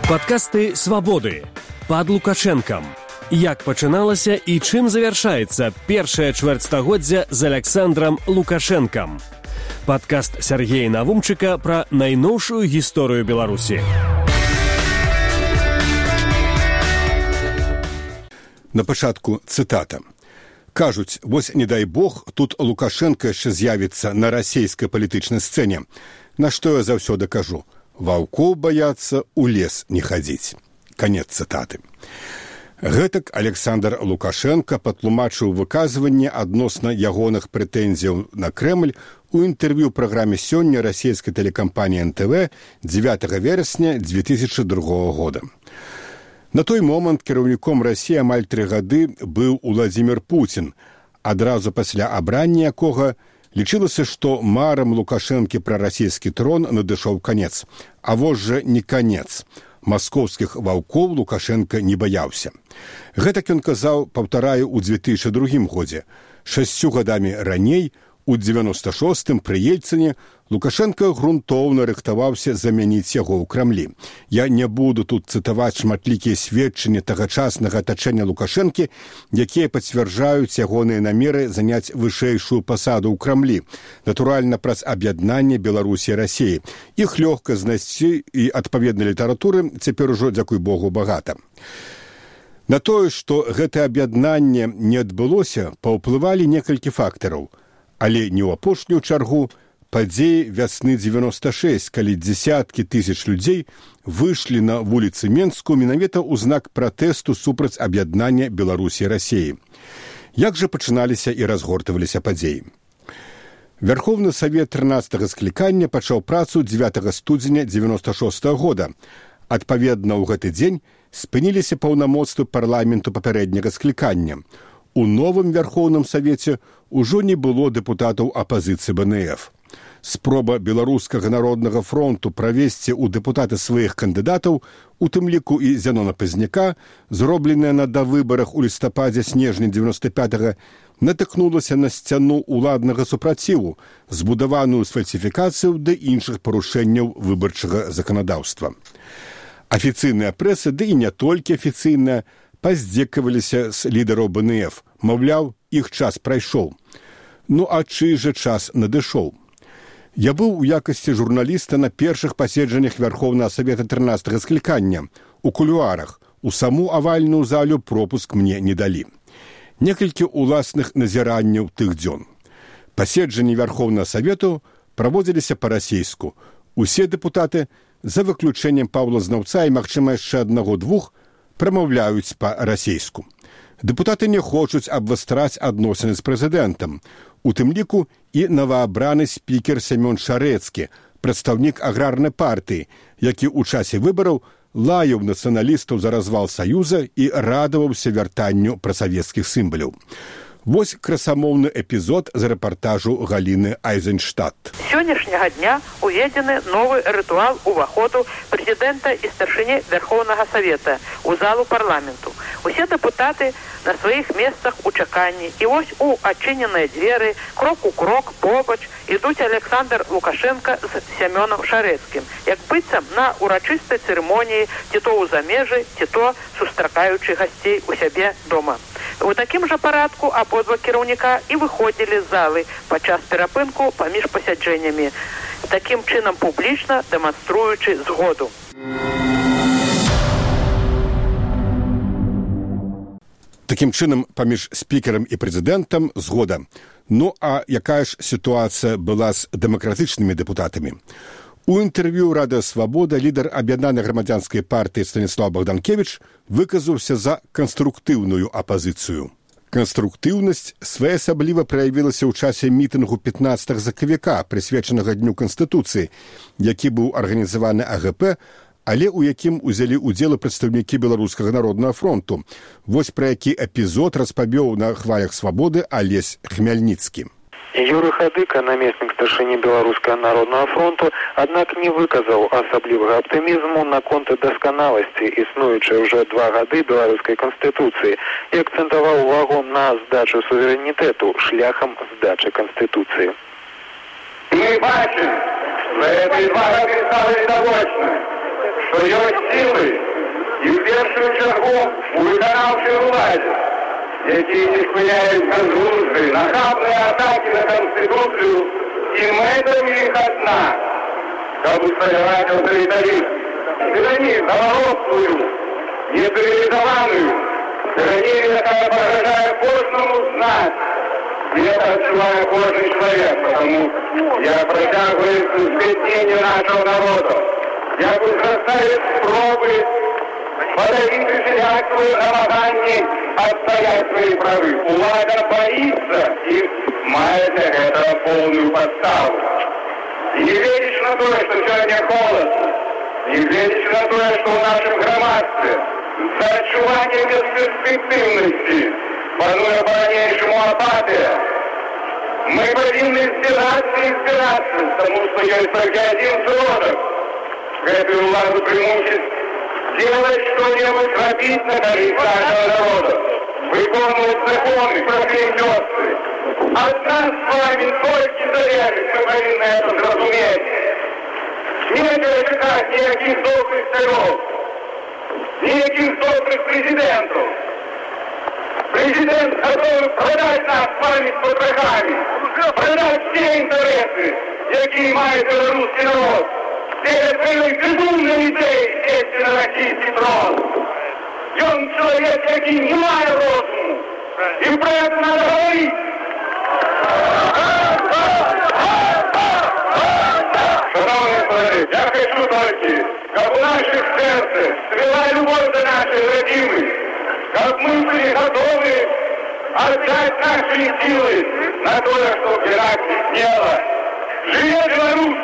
Падкасты «Свабоды» пад Лукашэнкам. Як пачыналася і чым завяршаецца першае чвэрцьстагоддзя з Аляксандрам Лукашэнкам. Падкаст Сергея Навумчыка пра найноўшую гісторыю Беларусі. На пачатку цытата. Кажуць, вось не дай бог, тут Лукашенко яшчэ з'явіцца на расійскай палітычнай сцэне. На што я заўсёды кажу? Ваўкоў баяцца, у лес не хадзіць. Канец цытаты. Гэтак Александр Лукашенко патлумачыў выказванне адносна ягоных прэтэнзіяў на Крэмль у інтэрв'ю праграме «Сёння» расійскай тэлекампаніі НТВ 9 верасня 2002 года. На той момант кіраўніком Расіі амаль 3 гады быў Уладзімір Пуцін, адразу пасля абрання якога лічылася, што марам Лукашэнкі пра расійскі трон надышоў канец. А вось жа не канец. Маскоўскіх ваўкоў Лукашенко не баяўся. Гэтак ён казаў, паўтараю, у 2002 годзе. 6 гадамі раней, у 96-м пры Ельцыне, Лукашенко грунтоўна рыхтаваўся замяніць яго ў Крамлі. Я не буду тут цытаваць шматлікія сведчанні тагачаснага атачэння Лукашэнкі, якія пацвярджаюць ягоныя намеры заняць вышэйшую пасаду ў Крамлі, натуральна праз аб'яднанне Беларусі і Расіі. Іх лёгка знайсці і адпаведнай літаратуры цяпер ужо, дзякуй Богу, багата. На тое, што гэтае аб'яднанне не адбылося, паўплывалі некалькі фактараў. Але не ў апошнюю чаргу падзеі вясны 96, калі дзесяткі тысяч людзей выйшлі на вуліцы Менску менавіта ў знак пратэсту супраць аб'яднання Беларусі і Расіі. Як жа пачыналіся і разгортваліся падзеі? Вярхоўны Савет 13-го склікання пачаў працу 9 студзеня 96 года. Адпаведна, ў гэты дзень спыніліся паўнамоцтвы парламенту папярэдняга склікання. У новым Вярхоўным Савеце ўжо не было дэпутатаў апазіцыі БНФ. Спроба Беларускага народнага фронту правесці ў дэпутаты сваіх кандыдатаў, у тым ліку і Зянона Пазняка, зробленая на давыбарах у лістападзе-снежні 95-го, натыкнулася на сцяну ўладнага супраціву, збудаваную з фальсіфікацыяў ды іншых парушэнняў выбарчага заканадаўства. Афіцыйная прэса, ды і не толькі афіцыйная, паздзекаваліся з лідараў БНФ. Маўляў, іх час прайшоў. Ну а чый жа час надышоў? Я быў у якасці журналіста на першых паседжаннях Вярхоўнага Савета 13-го склікання. У кулуарах. У саму авальную залю пропуск мне не далі. Некалькі уласных назіранняў тых дзён. Паседжанні Вярхоўнага Савету праводзіліся па-расейску. Усе дэпутаты, за выключэннем Паўла Знаўца і, магчыма, яшчэ аднаго-двух, прамаўляюць па-расейску. Дэпутаты не хочуць абвастраць адносіны з прэзідэнтам. У тым ліку і новаабраны спікер Сямён Шарэцкі, прадстаўнік аграрнай партыі, які ў часе выбараў лаяў нацыяналістаў за развал Саюза і радаваўся вяртанню прасавецкіх сімваляў. Вось красамоўны эпізод з рэпартажу Галіны Айзенштадт. Сённяшняга дня уведзены новы рытуал уваходу прэзідэнта і старшыні Вярхоўнага Савета ў залу парламенту. Усе дэпутаты на сваіх месцах у чаканні, і вось у адчыненыя дзверы, крок у крок, побач, ідуць Александр Лукашенко з Сямёнам Шарэцкім, як быццам на урачыстай цырымоніі, ці то ў замежы, ці то сустракаючы гасцей у сябе дома. У такім жа парадку абодва кіраўніка і выходзілі з залы падчас перапынку паміж пасяджэннямі, такім чынам публічна дэманструючы згоду. Такім чынам, паміж спікерам і прэзідэнтам згода. Ну, а якая ж сітуацыя была з дэмакратычнымі дэпутатамі? У інтэрв'ю «Радыё Свабода» лідар аб'яднанай грамадзянскай партыі Станіслав Богданкевич выказаўся за канструктыўную апазіцыю. Канструктыўнасць своеасабліва праявілася ў часе мітынгу 15 сакавіка, прысвечанага Дню Канстытуцыі, які быў арганізаваны АГП, але ў якім узялі ўдзел прадстаўнікі Беларускага народнага фронту. Вось пра які эпізод распавёў на хвалях свабоды Алесь Хмяльніцкі. Юрый Хадыка, намеснік старшыні Беларускага народнага фронту, аднак не выказаў асаблівага аптымізму наконт дасканаласці існуючай уже 2 гады беларускай канстытуцыі і акцэнтаваў увагу на здачу суверэнітэту шляхам здачы канстытуцыі. Мы бачым, что эти 2 годы стали довольны. што ёсць сілы і ў першую чаргу у выканаўчай уладзе, якія не спыняюць безглуздыя, нахабныя атакі на Канстытуцыю, і мэта ў іх адна, каб усталяваць аўтарытарызм. Тыранію навароцкую, нецывілізаваную, тыранію, якая пагражае кожнаму з нас. И это отчувает каждый человек, потому я протягиваю сбеднение нашего народа. Я возрастаю пробы подавить всякое намагание отстоять свои правы. Влада боится и мает это полную подставу. И не веришь на то, что сегодня холодно. Не веришь на то, что в нашем громадстве за отчувание бесперспективности пануе по-ранейшему апатия. Мы повинны избираться, потому что есть только один сродок. Эту владу примусить делать что-нибудь, робить на корысть нашего народа, выполнять законы, проклятёсты. От нас с вами только зависит, мы повинны это зразуметь. Нечего чекать никаких добрых царев, никаких добрых президентов. Президент готовый продать нас с вами с потрохами, продать все интересы, какие имеет белорусский народ. Перед своей безумной идеей сесть на российский трон. Он человек, який не має розуму. И про это надо говорить. Шановні колеги, я хочу только, как у наших сердцах свела любовь до нашей родины, как мы были готовы отдать наши силы на то, чтобы Ирак сделала. Живе Беларусь!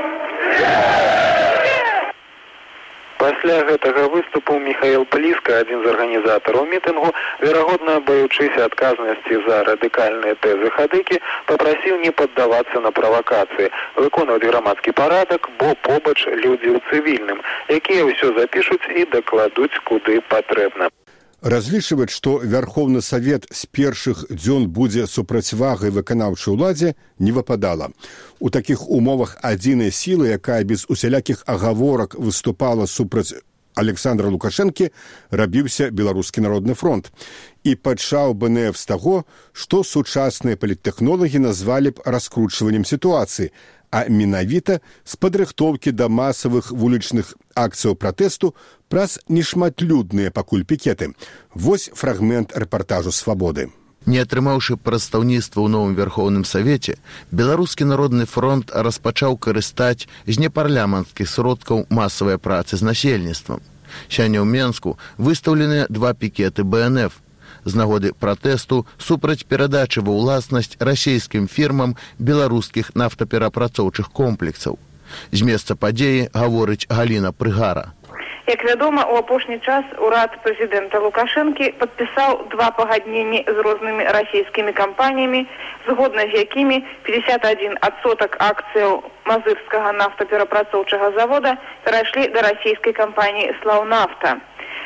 Пасля гэтага выступу Михаил Плиска, адзін з арганізатараў мітынгу, верагодна баючыся адказнасці за радыкальныя тэзы хадыкі, папрасіў не паддавацца на правакацыі, выконваць грамадскі парадак, бо побач людзі ў цывільным, якія ўсё запішуць і дакладуць куды патрэбна. Разлічваць, што Вярхоўны Савет з першых дзён будзе супрацьвагай выканаўчай уладзе, не выпадала. У такіх умовах адзінай сілы, якая без усялякіх агаворак выступала супраць Александра Лукашэнкі, рабіўся Беларускі народны фронт. І пачаў БНФ з таго, што сучасныя паліттэхнолагі назвалі б раскручваннем сітуацыі, а менавіта з падрыхтоўкі да масавых вулічных акцыяў пратэсту праз нешматлюдныя пакуль пікеты. Вось фрагмент рэпартажу «Свабоды». Не атрымаўшы прадстаўніцтва ў новым Верхоўным Савеце, Беларускі народны фронт распачаў карыстаць з непарламенцкіх сродкаў масавай працы з насельніцтвам. Сёння ў Менску выстаўленыя 2 пікеты БНФ з нагоды пратэсту супраць перадачы ва ўласнасць расійскім фірмам беларускіх нафтаперапрацоўчых комплексаў. З месца падзеі гаворыць Галіна Прыгара. Як вядома, у апошні час урад прэзідэнта Лукашэнкі падпісаў 2 пагадненні з рознымі расійскімі кампаніямі, згодна з якімі 51% акцыяў Мазырскага нафтаперапрацоўчага завода перайшлі да расійскай кампаніі «Слаўнафта».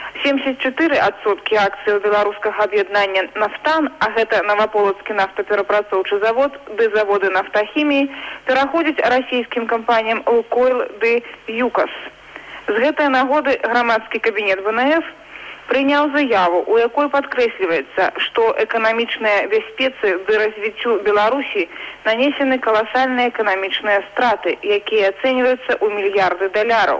74% акцыяў беларускага аб'яднання «Нафтан», а гэта Новополоцкі нафтаперапрацоўчы завод ды заводы нафтахіміі, пераходзяць расійскім кампаніям «Лукойл» ды «ЮКОС». З гэтай нагоды грамадскі кабінет ВНФ прыняў заяву, у якой падкрэсліваецца, што эканамічныя бяспецы ды развіццю Беларусі нанесены каласальныя эканамічныя страты, якія ацэньваюцца ў мільярды даляраў.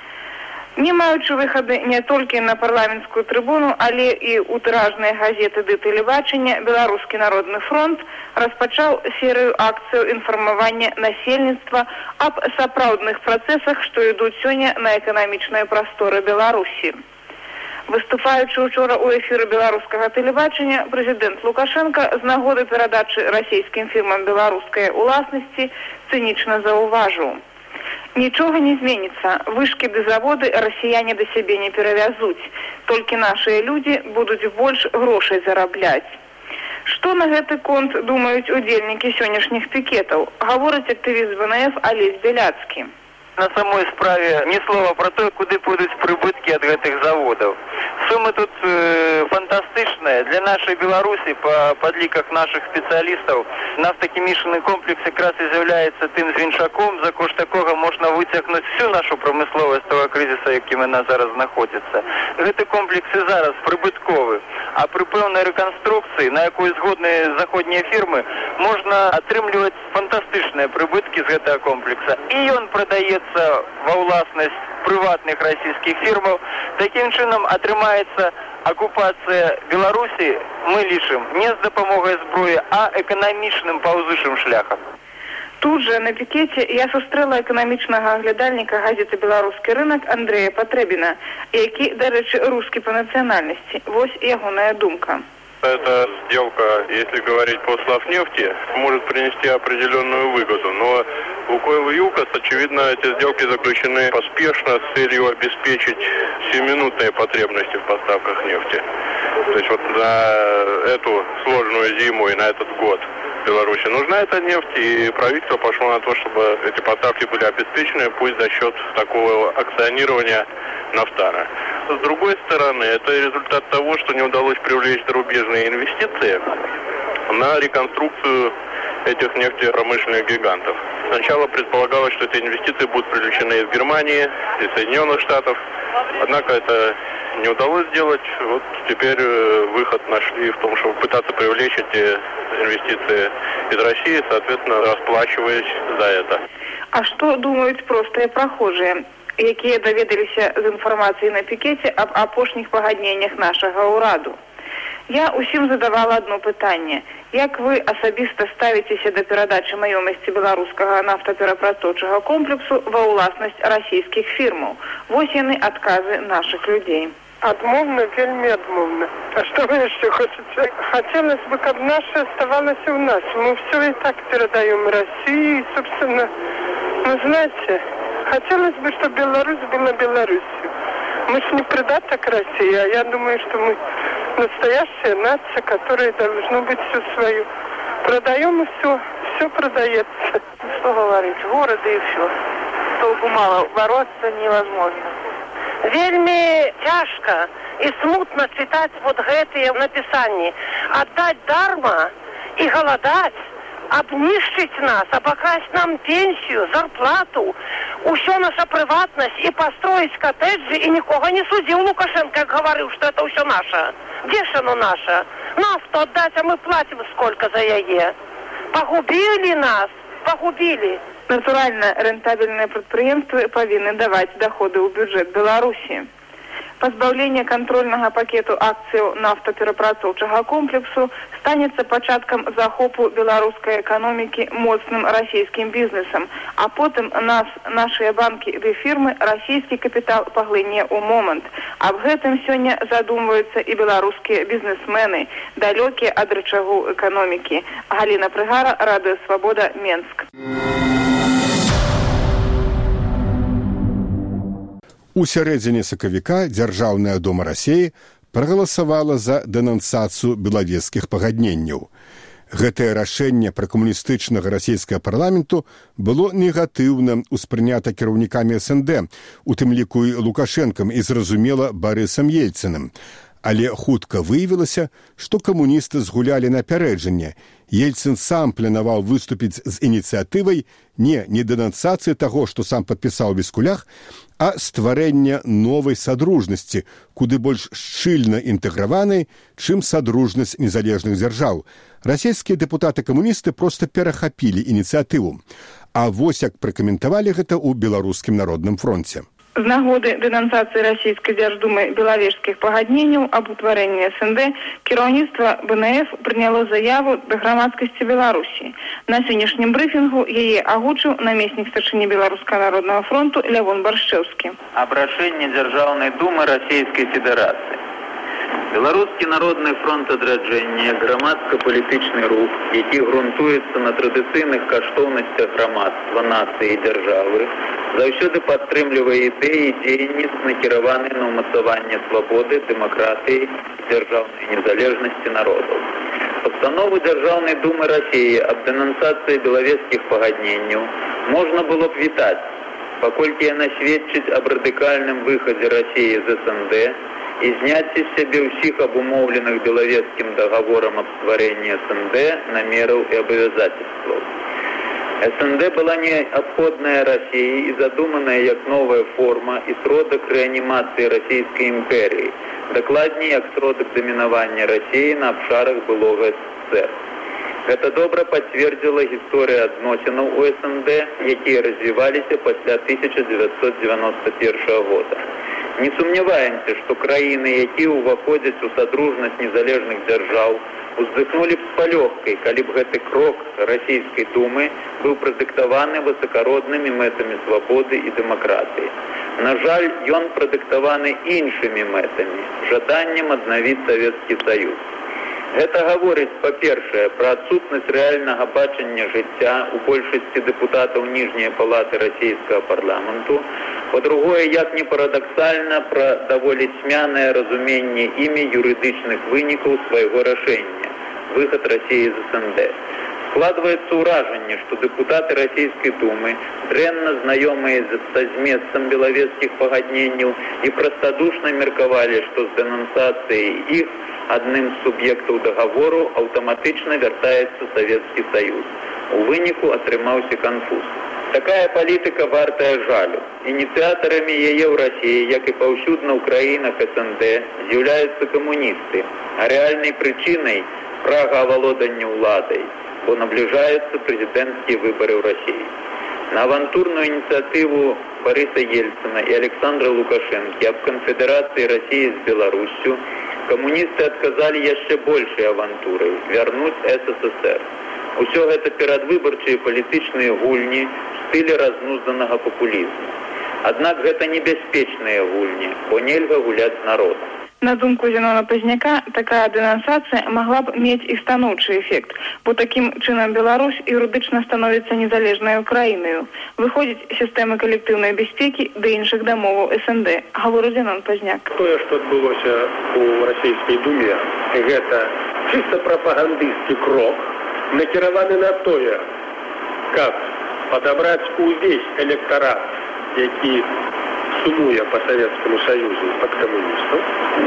Не маючы выхады не толькі на парламенцкую трыбуну, але і ў тыражныя газеты ды тэлебачання, Беларускі народны фронт распачаў серыю акцыяў інфармавання насельніцтва аб сапраўдных працэсах, што ідуць сёння на эканамічныя прасторы Беларусі. Выступаючы учора ў эфіры беларускага тэлебачання, прэзідэнт Лукашэнка з нагоды перадачы расійскім фірмам беларускай уласнасці цынічна заўважыў: нічога не зменіцца, вышкі ды заводы расіяне да сябе не перавязуць, толькі нашыя людзі будуць больш грошай зарабляць. Што на гэты конт думаюць удзельнікі сённяшніх пікетаў, гаворыць актывіст ВНФ Алесь Беляцкі. На самой справе ні слова про те, куди підуть прибутки від гэтых заводів. Суми тут фантастичні. Для нашої Білорусі, по підліках наших спеціалістів, нафтохімічний комплекс якраз і з'являється тим звінчаком, за кошт якого можна витягнути всю нашу промисловість того кризису, який вона зараз знаходиться. Гэты комплекс і зараз прибутковий, а при певній реконструкції, на якої згодні заходні фірми, можна отримувати фантастичні прибутки з гэтага комплексу. І він продається во власність приватних російських фірм. Таким чином отримається окупація Білорусі, ми лічимо, не з допомогою зброї, а економічним паўзучым шляхом. Тут же на пікеті я зустріла економічного оглядальника газети «Білоруський ринок» Андрея Потребіна, який, до речі, русский по національності. Ось ягоная думка. Эта сделка, если говорить по Славнефти, может принести определенную выгоду. Но Лукойл и ЮКОС, очевидно, эти сделки заключены поспешно с целью обеспечить сиюминутные потребности в поставках нефти. То есть вот на эту сложную зиму и на этот год Беларуси нужна эта нефть, и правительство пошло на то, чтобы эти поставки были обеспечены, пусть за счет такого акционирования Нафтара. С другой стороны, это результат того, что не удалось привлечь зарубежные инвестиции на реконструкцию этих нефтепромышленных гигантов. Сначала предполагалось, что эти инвестиции будут привлечены из Германии, из Соединенных Штатов, однако это не удалось сделать. Вот теперь выход нашли в том, чтобы пытаться привлечь эти инвестиции из России, соответственно, расплачиваясь за это. А что думают простые прохожие, якія даведаліся з інфармацыі на пікеце аб апошніх пагадненнях нашага ўраду? Я усім задавала одно пытанне. Як вы асабіста ставіцеся да перадачы маёмасці беларускага нафтаперапрацоўчага комплексу ва ўласнасць расійскіх фірмаў? Вось яны адказы наших людей. Адмовна, вельмі адмовна. А что вы еще хотите? Хотелось бы, чтобы наше оставалось у нас. Мы все и так передаем России, собственно, ну, знаете, хотелось бы, чтобы Беларусь была Беларусью. Мы же не придаток России, а я думаю, что мы настоящая нация, которая должна быть все свою. Продаем и все продается. Что говорить, города и все. Толку мало, бороться невозможно. Вельми тяжко и смутно читать вот гэтые написания. Отдать дарма и голодать, обнищить нас, обокрасть нам пенсию, зарплату, усё наша приватность и построить коттеджи, и никого не судил Лукашенко, как говорил, что это все наше. Где ж оно наше? Нафту отдать, а мы платим сколько за яе. Погубили нас, погубили. Натуральна, рэнтабельныя прадпрыемствы павінны даваць доходы ў бюджэт Беларусі. Пазбаўленне кантрольнага пакету акцыяў нафтаперапрацоўчага комплексу станецца пачаткам захопу беларускай эканомікі моцным расійскім бізнесам, а потым нашыя банкі ды фірмы расійскі капітал паглыне ў момант. Аб гэтым сёння задумваюцца і беларускія бізнесмены, далёкія ад рычагу эканомікі. Галіна Прыгара, Радыё Свабода, Менск. У сярэдзіне сакавіка Дзяржаўная дума Расіі прагаласавала за дэнансацыю белавежскіх пагадненняў. Гэтае рашэнне пракамуністычнага расійскага парламенту было негатыўна ўспрынята кіраўнікамі СНД, у тым ліку і Лукашэнкам і, зразумела, Барысам Ельцыным. Але хутка выявілася, што камуністы згулялі напярэджанне. Ельцын сам планаваў выступіць з ініцыятывай не дэнансацыі таго, што сам падпісаў у Віскулях, а стварэння новай садружнасці, куды больш шчыльна інтэграванай, чым садружнасць незалежных дзяржаў. Расійскія дэпутаты-камуністы проста перахапілі ініцыятыву. А вось як пракаментавалі гэта ў Беларускім народным фронце. З нагоды дэнансацыі расійскай дзярждумы белавежскіх пагадненняў аб утварэнні СНД кіраўніцтва БНФ прыняло заяву да грамадскасці Беларусі. На сённяшнім брыфінгу яе агучыў намеснік старшыні Беларускага народнага фронту Лявон Баршчэўскі. Абрашэнне Дзяржаўнай думы Расійскай Федэрацыі. Беларускі народны фронт адраджэння, грамадска-палітычны рух, які грунтуецца на традыцыйных каштоўнасцях грамадства, нацыі і дзяржавы, заўсёды падтрымлівае ідэі і дзеянні, накіраваныя на ўмацаванне свабоды, дэмакратыі і дзяржаўнай незалежнасці народаў. Пастанову Дзяржаўнай думы Расіі аб дэнансацыі белавежскіх пагадненняў можна было б вітаць, паколькі яна сведчыць аб радыкальным выхадзе Расіі з СНД і зняцці з сябе ўсіх абумоўленых Белавежскім дагаворам аб стварэнні СНД намераў і абавязательстваў. СНД была неабходная Расіі і задуманая як новая форма і сродак рэанімацыі расійскай імперіі, дакладней як сродак дамінавання Расіі на абшарах былога СССР. Гэта добра пацвердзіла гісторыя адносінаў у СНД, якія развіваліся пасля 1991 года. Не сумняваемся, што краіны, якія ўваходзяць у садружнасць незалежных дзяржаў, уздыхнулі б з палёгкай, калі б гэты крок расійскай думы быў прадыктаваны высакароднымі мэтамі свабоды і дэмакратыі. На жаль, ён прадыктаваны іншымі мэтамі, жаданнем аднавіць Савецкі Саюз. Гэта гаворыць, па-першае, пра адсутнасць рэальнага бачання жыцця у большасці дэпутатаў ніжняй палаты расійскага парламенту, па-другое, як не парадаксальна, пра даволі цьмянае разуменне імі юрыдычных вынікаў свайго рашэння – выхад Расіі з СНД. Складваецца ўражанне, што дэпутаты расійскай думы, дрэнна знаёмыя са зместам белавежскіх пагадненняў і прастадушна меркавалі, што з дэнансацыяй іх адным з суб'ектаў дагавору аўтаматычна вяртаецца Савецкі Саюз. У выніку атрымаўся канфуз. Такая палітыка вартая жалю. Ініцыятарамі яе ў Расіі, як і паўсюдна ў краінах СНД, з'яўляюцца камуністы, а рэальнай прычынай прага авалодання ўладай, бо набліжаюцца прэзідэнцкія выбары ў Расіі. На авантурную ініцыятыву Барыса Ельцына і Александра Лукашэнкі аб канфедэрацыі Расіі з Беларуссю камуністы адказалі яшчэ большай авантурай – вярнуць СССР. Усё гэта перадвыбарчыя палітычныя гульні в стылі разнузданага папулізму. Аднак гэта небяспечныя гульні, бо нельга гуляць з народам. На думку Зенона Пазняка, такая денонсацыя могла б мець і станоўчы эфект, бо такім чынам Беларусь юрыдычна становіцца незалежнай краінаю. Выходзіць сістэмы калектыўнай бяспекі да іншых дамоваў СНД, гаворыць Зенон Пазняк. Тое, што адбылося ў расійскай думе, гэта чыста прапагандысцкі крок, накіраваны на тое, каб падабраць увесь электарат, які сумуе по Советскому Союзу под коммунистов.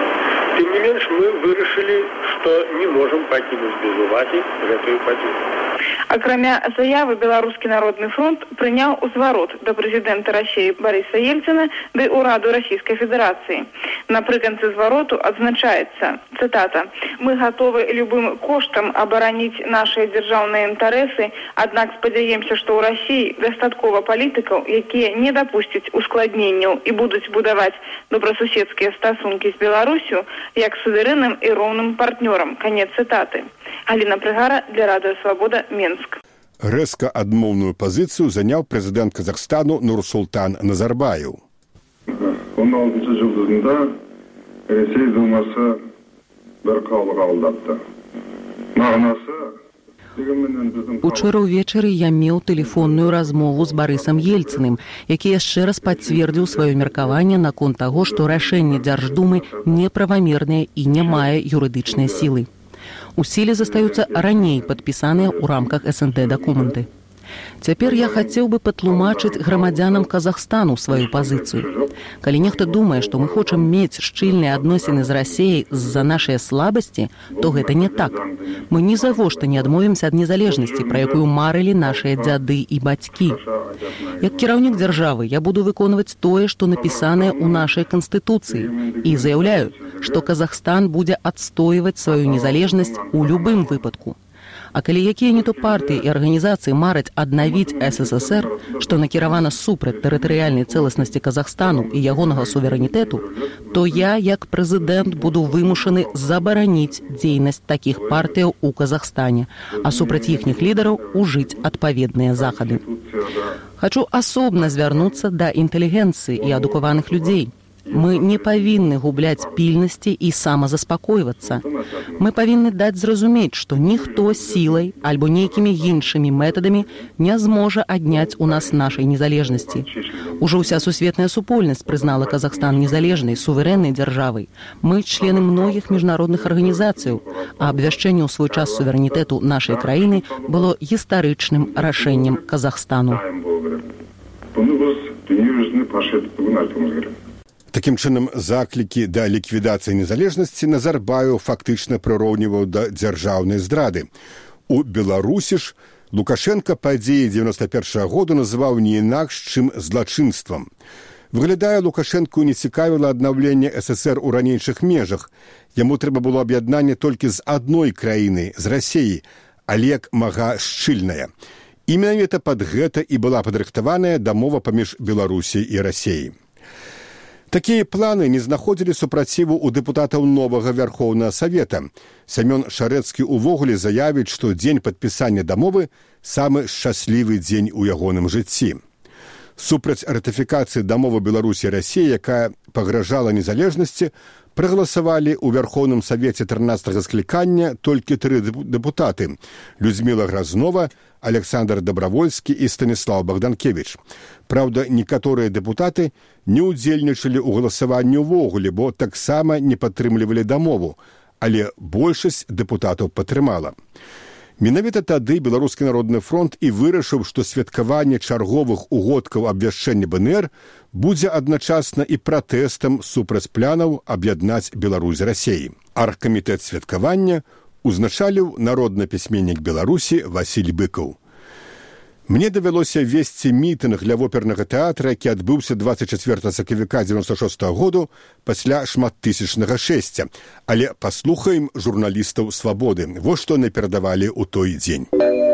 Тем не менш, мы вырашылі, што не можам пакінуць без увагі гэтую падзею. Акрамя заявы, Беларускі народны фронт прыняў узварот да прэзідэнта Расіі Барыса Ельцына ды ўраду Расійскай Федэрацыі. Напрыканцы звароту адзначаецца, цытата, «Мы готовы любым коштам абараніць нашыя дзяржаўныя інтарэсы, аднак спадзяемся, што ў Расіі дастаткова палітыкаў, якія не дапусцяць ускладненняў і будуць будаваць добрасуседскія стасункі з Беларусю як суверэнным і роўным партнёрам». Канец цытаты. Галіна Прыгара для Радыё Свабода, Менск. Рэзка адмоўную пазіцыю заняў прэзідэнт Казахстану Нурсултан Назарбаев. Учора ўвечары я меў тэлефонную размову з Барысам Ельцыным, які яшчэ раз пацвердзіў сваё меркаванне наконт таго, што рашэнне Дзярждумы неправамернае і не мае юрыдычнай сілы. У сіле застаюцца раней падпісаныя ў рамках СНД дакументы. Цяпер я хацеў бы патлумачыць грамадзянам Казахстану сваю пазіцыю. Калі нехта думае, што мы хочам мець шчыльныя адносіны з Расіяй з-за нашай слабасці, то гэта не так. Мы ні завошта не адмовімся ад незалежнасці, пра якую марылі нашыя дзяды і бацькі. Як кіраўнік дзяржавы я буду выконваць тое, што напісанае ў нашай Канстытуцыі, і заяўляю, што Казахстан будзе адстойваць сваю незалежнасць у любым выпадку. А калі якія не то партыі і арганізацыі мараць аднавіць СССР, што накіравана супраць тэрытарыяльнай цэласнасці Казахстану і ягонага суверэнітэту, то я, як прэзідэнт, буду вымушаны забараніць дзейнасць такіх партыяў у Казахстане, а супраць іхніх лідараў ужыць адпаведныя захады. Хачу асобна звярнуцца да інтэлігенцыі і адукаваных людзей. Мы не павінны губляць пільнасці і самазаспакойвацца. Мы павінны даць зразумець, што ніхто сілай альбо нейкімі іншымі метадамі не зможа адняць у нас нашай незалежнасці. Ужо ўся сусветная супольнасць прызнала Казахстан незалежнай, суверэннай дзяржавай. Мы члены многіх міжнародных арганізацыяў, а абвяшчэнне ў свой час суверэнітэту нашай краіны было гістарычным рашэннем Казахстану. Они должны пошли выгнать, мы говорим. Такім чынам, заклікі да ліквідацыі незалежнасці Назарбаев фактычна прыроўніваў да дзяржаўнай здрады. У Беларусі ж Лукашенко падзеі 91-го году называў не інакш, чым злачынствам. Выглядае, Лукашенку не цікавіла аднаўленне ССР у ранейшых межах. Яму трэба было аб'яднанне толькі з адной краіны, з Расіі, але як мага шчыльная. І менавіта пад гэта і была падрыхтаваная дамова паміж Беларусій і Расіяй. Такія планы не знаходзілі супраціву ў дэпутатаў новага Вярхоўнага Савета. Сямён Шарэцкі увогуле заявіць, што дзень падпісання дамовы – самы шчаслівы дзень у ягоным жыцці. Супраць ратыфікацыі дамовы Беларусі і Расіі, якая пагражала незалежнасці, прагаласавалі ў Вярхоўным Савеце 13-го склікання толькі 3 дэпутаты – Людміла Гразнова, Александр Добравольскі і Станіслав Богданкевич. Праўда, некаторыя дэпутаты не ўдзельнічалі ў галасаванні ўвогуле, бо таксама не падтрымлівалі дамову, але большасць дэпутатаў падтрымала. Менавіта тады Беларускі народны фронт і вырашыў, што святкаванне чарговых угодкаў абвяшчэння БНР будзе адначасна і пратэстам супраць планаў аб'яднаць Беларусь з Расіяй. Аргкамітэт святкавання узначаліў народны пісьменнік Беларусі Васіль Быкаў. Мне давялося весці мітынг для опернага тэатра, які адбыўся 24 сакавіка 96-го году пасля шматтысячнага шэсця. Але паслухаем журналістаў «Свабоды». Вось што наперадавалі ў той дзень.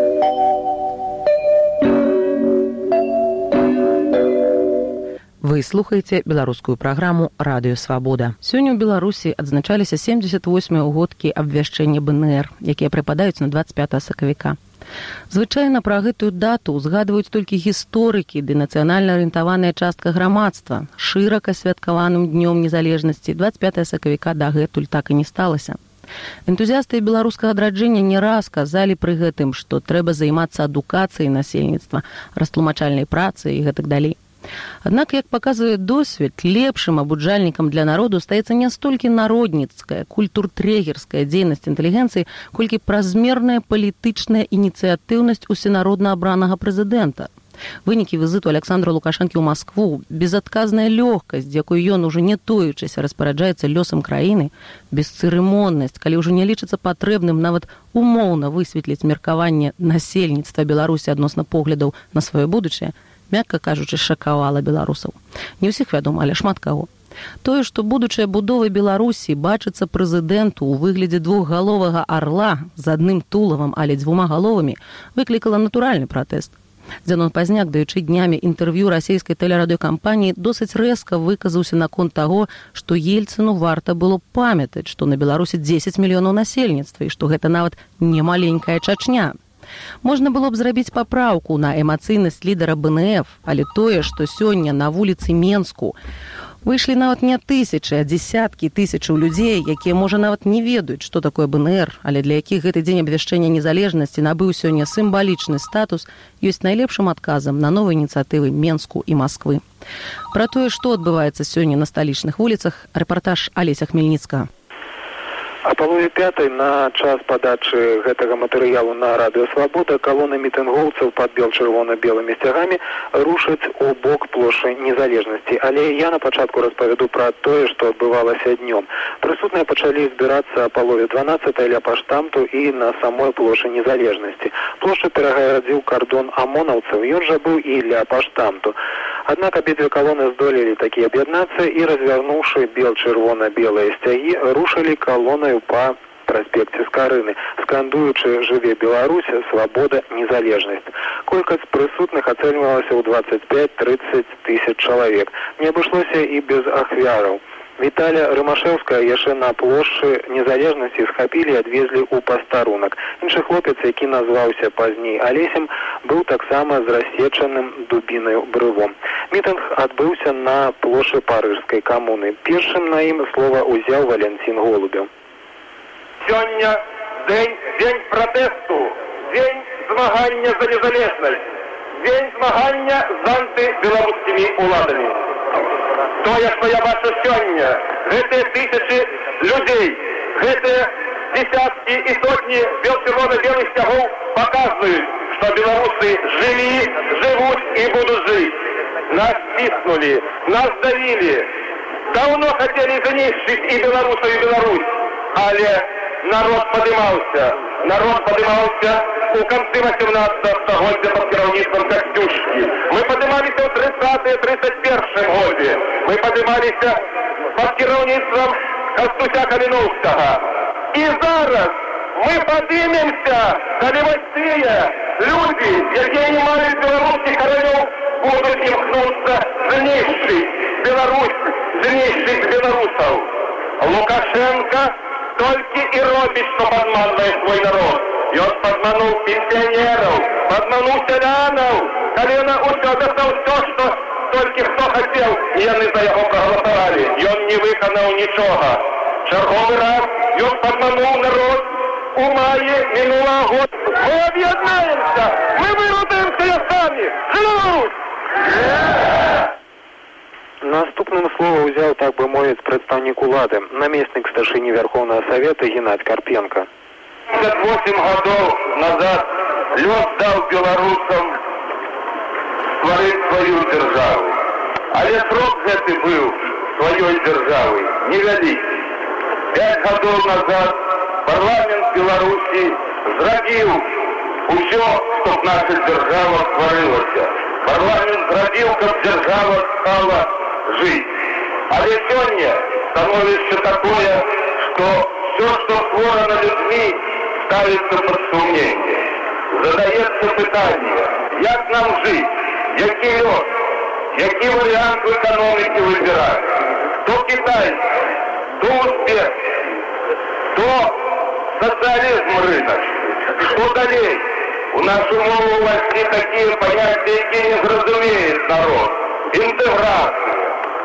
Вы слухаеце беларускую праграму «Радыё Свабода». Сёння ў Беларусі адзначаліся 78-е ўгодкі абвяшчэння БНР, якія прыпадаюць на 25 сакавіка. Звычайна пра гэтую дату узгадваюць толькі гісторыкі ды нацыянальна арыентаваная частка грамадства. Шырака святкаваным днём незалежнасці 25 сакавіка дагэтуль так і не сталася. Энтузіасты беларускага адраджэння не раз казалі пры гэтым, што трэба займацца адукацыяй насельніцтва, растлумачальнай працай і гэтак далей. Аднак, як паказвае досвед, лепшым абуджальнікам для народу стаецца не столькі народніцкая, культуртрегерская дзейнасць інтэлігенцыі, колькі празмерная палітычная ініцыятыўнасць усенародна абранага прэзідэнта. Вынікі візіту Александра Лукашэнкі ў Маскву, безадказная лёгкасць, якой ён ужо не тоючыся распараджаецца лёсам краіны, бесцырымоннасць, калі ўжо не лічыцца патрэбным нават умоўна высветліць меркаванне насельніцтва Беларусі адносна поглядаў на сваё будучае, мякка кажучы, шакавала беларусаў. Не ўсіх вядома, але шмат каго. Тое, што будучая будова Беларусі бачыцца прэзідэнту ў выглядзе двухгаловага арла з адным тулавам, але 2 галовамі, выклікала натуральны пратэст. Дзянон Пазняк, даючы днямі інтэрв'ю расійскай тэлерадыёкампаніі, досыць рэзка выказаўся наконт таго, што Ельцыну варта было памятаць, што на Беларусі 10 мільёнаў насельніцтва і што гэта нават не маленькая Чачня. Можна было б зрабіць папраўку на эмацыйнасць лідара БНФ, але тое, што сёння на вуліцы Менску выйшлі нават не тысячы, а дзесяткі тысячаў людзей, якія, можа, нават не ведаюць, што такое БНР, але для якіх гэты дзень абвяшчэння незалежнасці набыў сёння сімвалічны статус, ёсць найлепшым адказам на новыя ініцыятывы Менску і Масквы. Пра тое, што адбываецца сёння на сталічных вуліцах, рэпартаж Алеся Хмельніцкага. А палове 5 на час падачы гэтага матэрыялу на радыё Свабода калона мітынгоўцаў пад чырвона-белымі сцягамі рушаць у бок плошчы незалежнасці. Але я на пачатку распавяду пра тое, што адбывалася днём. Прысутныя пачалі збірацца а палове 12 ля паштамту і на самой плошчы незалежнасці. Плошчу перагарадзіў кардон амонаўцаў, ён жа быў і ля паштамту. Аднак абедзве калоны здолелі такі аб'яднацца і, развярнуўшы чырвона-белыя сцягі, рушылі калонаю па праспекце Скарыны, скандуючы «Жыве Беларусь, свабода, незалежнасць». Колькасць прысутных ацэньвалася ў 25-30 тысяч чалавек. Не абышлося і без ахвяраў. Віталя Рымашэўская яшчэ на плошчы незалежнасці схапілі і адвезлі ў пастарунак. Іншы хлопец, які назваўся пазней Алесем, быў таксама з рассечаным дубінаю брывом. Мітынг адбыўся на плошчы Парыжскай камуны. Першым на ім слова ўзяў Валянцін Голубеў. Сёння дзень пратэсту, дзень змагання за незалежнасць, дзень змагання з антыбеларускімі ўладамі. Тое, што я бачу сёння, гэтыя тысячы людзей, гэтыя десяткі і сотні чырвона-белых сцягоў паказваюць, што беларусы жылі, жывуць і будуць жыць. нас стиснули, нас давили. Давно хотели занищить и белорусов, и Беларусь. Але народ поднимался у конце 18 стагоддзя под кіраўніцтвам Касцюшкі. Мы поднимались в 30-31 году. Мы поднимались под кіраўніцтвом Костуся Калиновского. И зараз мы поднимемся, коли вот те люди, которые не мали белорусских королев, будут имкнуться знищить Беларусь, знищить белорусов. Лукашенко только и робит, что подманывает свой народ. И он подманул пенсионеров, подманул селянов, колено удержал все, что только кто хотел, и они за его проголосовали. И он не виконав ничего. Черговый раз он подманул народ у мае минулого года. Мы объединяемся, мы вырубаемся сами. Живут! Наступным слово взял, так бы мовить, представник улады, наместник старшини Верховного Совета Геннадий Карпенко. 58 годов назад лед дал белорусам створить свою державу. Але срок гэты был своей державы невеликий. 5 годов назад парламент Беларуси зрабіў усё, чтоб наша держава створилась. Парламент зрабіў, каб держава стала жить. Але сегодня становится такое, что все, что створено людьми, ставится под сомнение. Задается питание, как нам жить, який лёд, який вариант в экономике выбирать. То китайский, то успех, то социализм рыночный. Что далее? У нас умову власти такие понятия, які не зразумеет народ. Интеграция.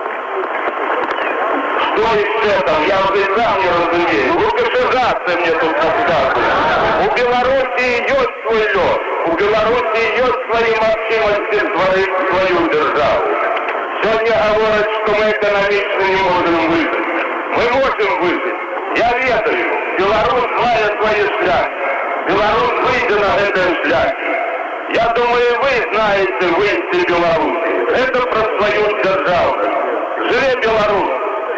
Что еще там? Я уже сам не разумею. Лукашизация мне тут подсказывает. У Белоруссии есть свой лед. У Белоруссии есть свои возможности створить свою державу. Сегодня говорят, что мы экономично не можем выжить. Мы можем выжить. Я ведаю. Беларусь знает свои шляхи. Беларусь выйдет на этом шляхе. Я думаю, вы знаете выйти Беларуси. Это про свою державу. Живе Беларусь!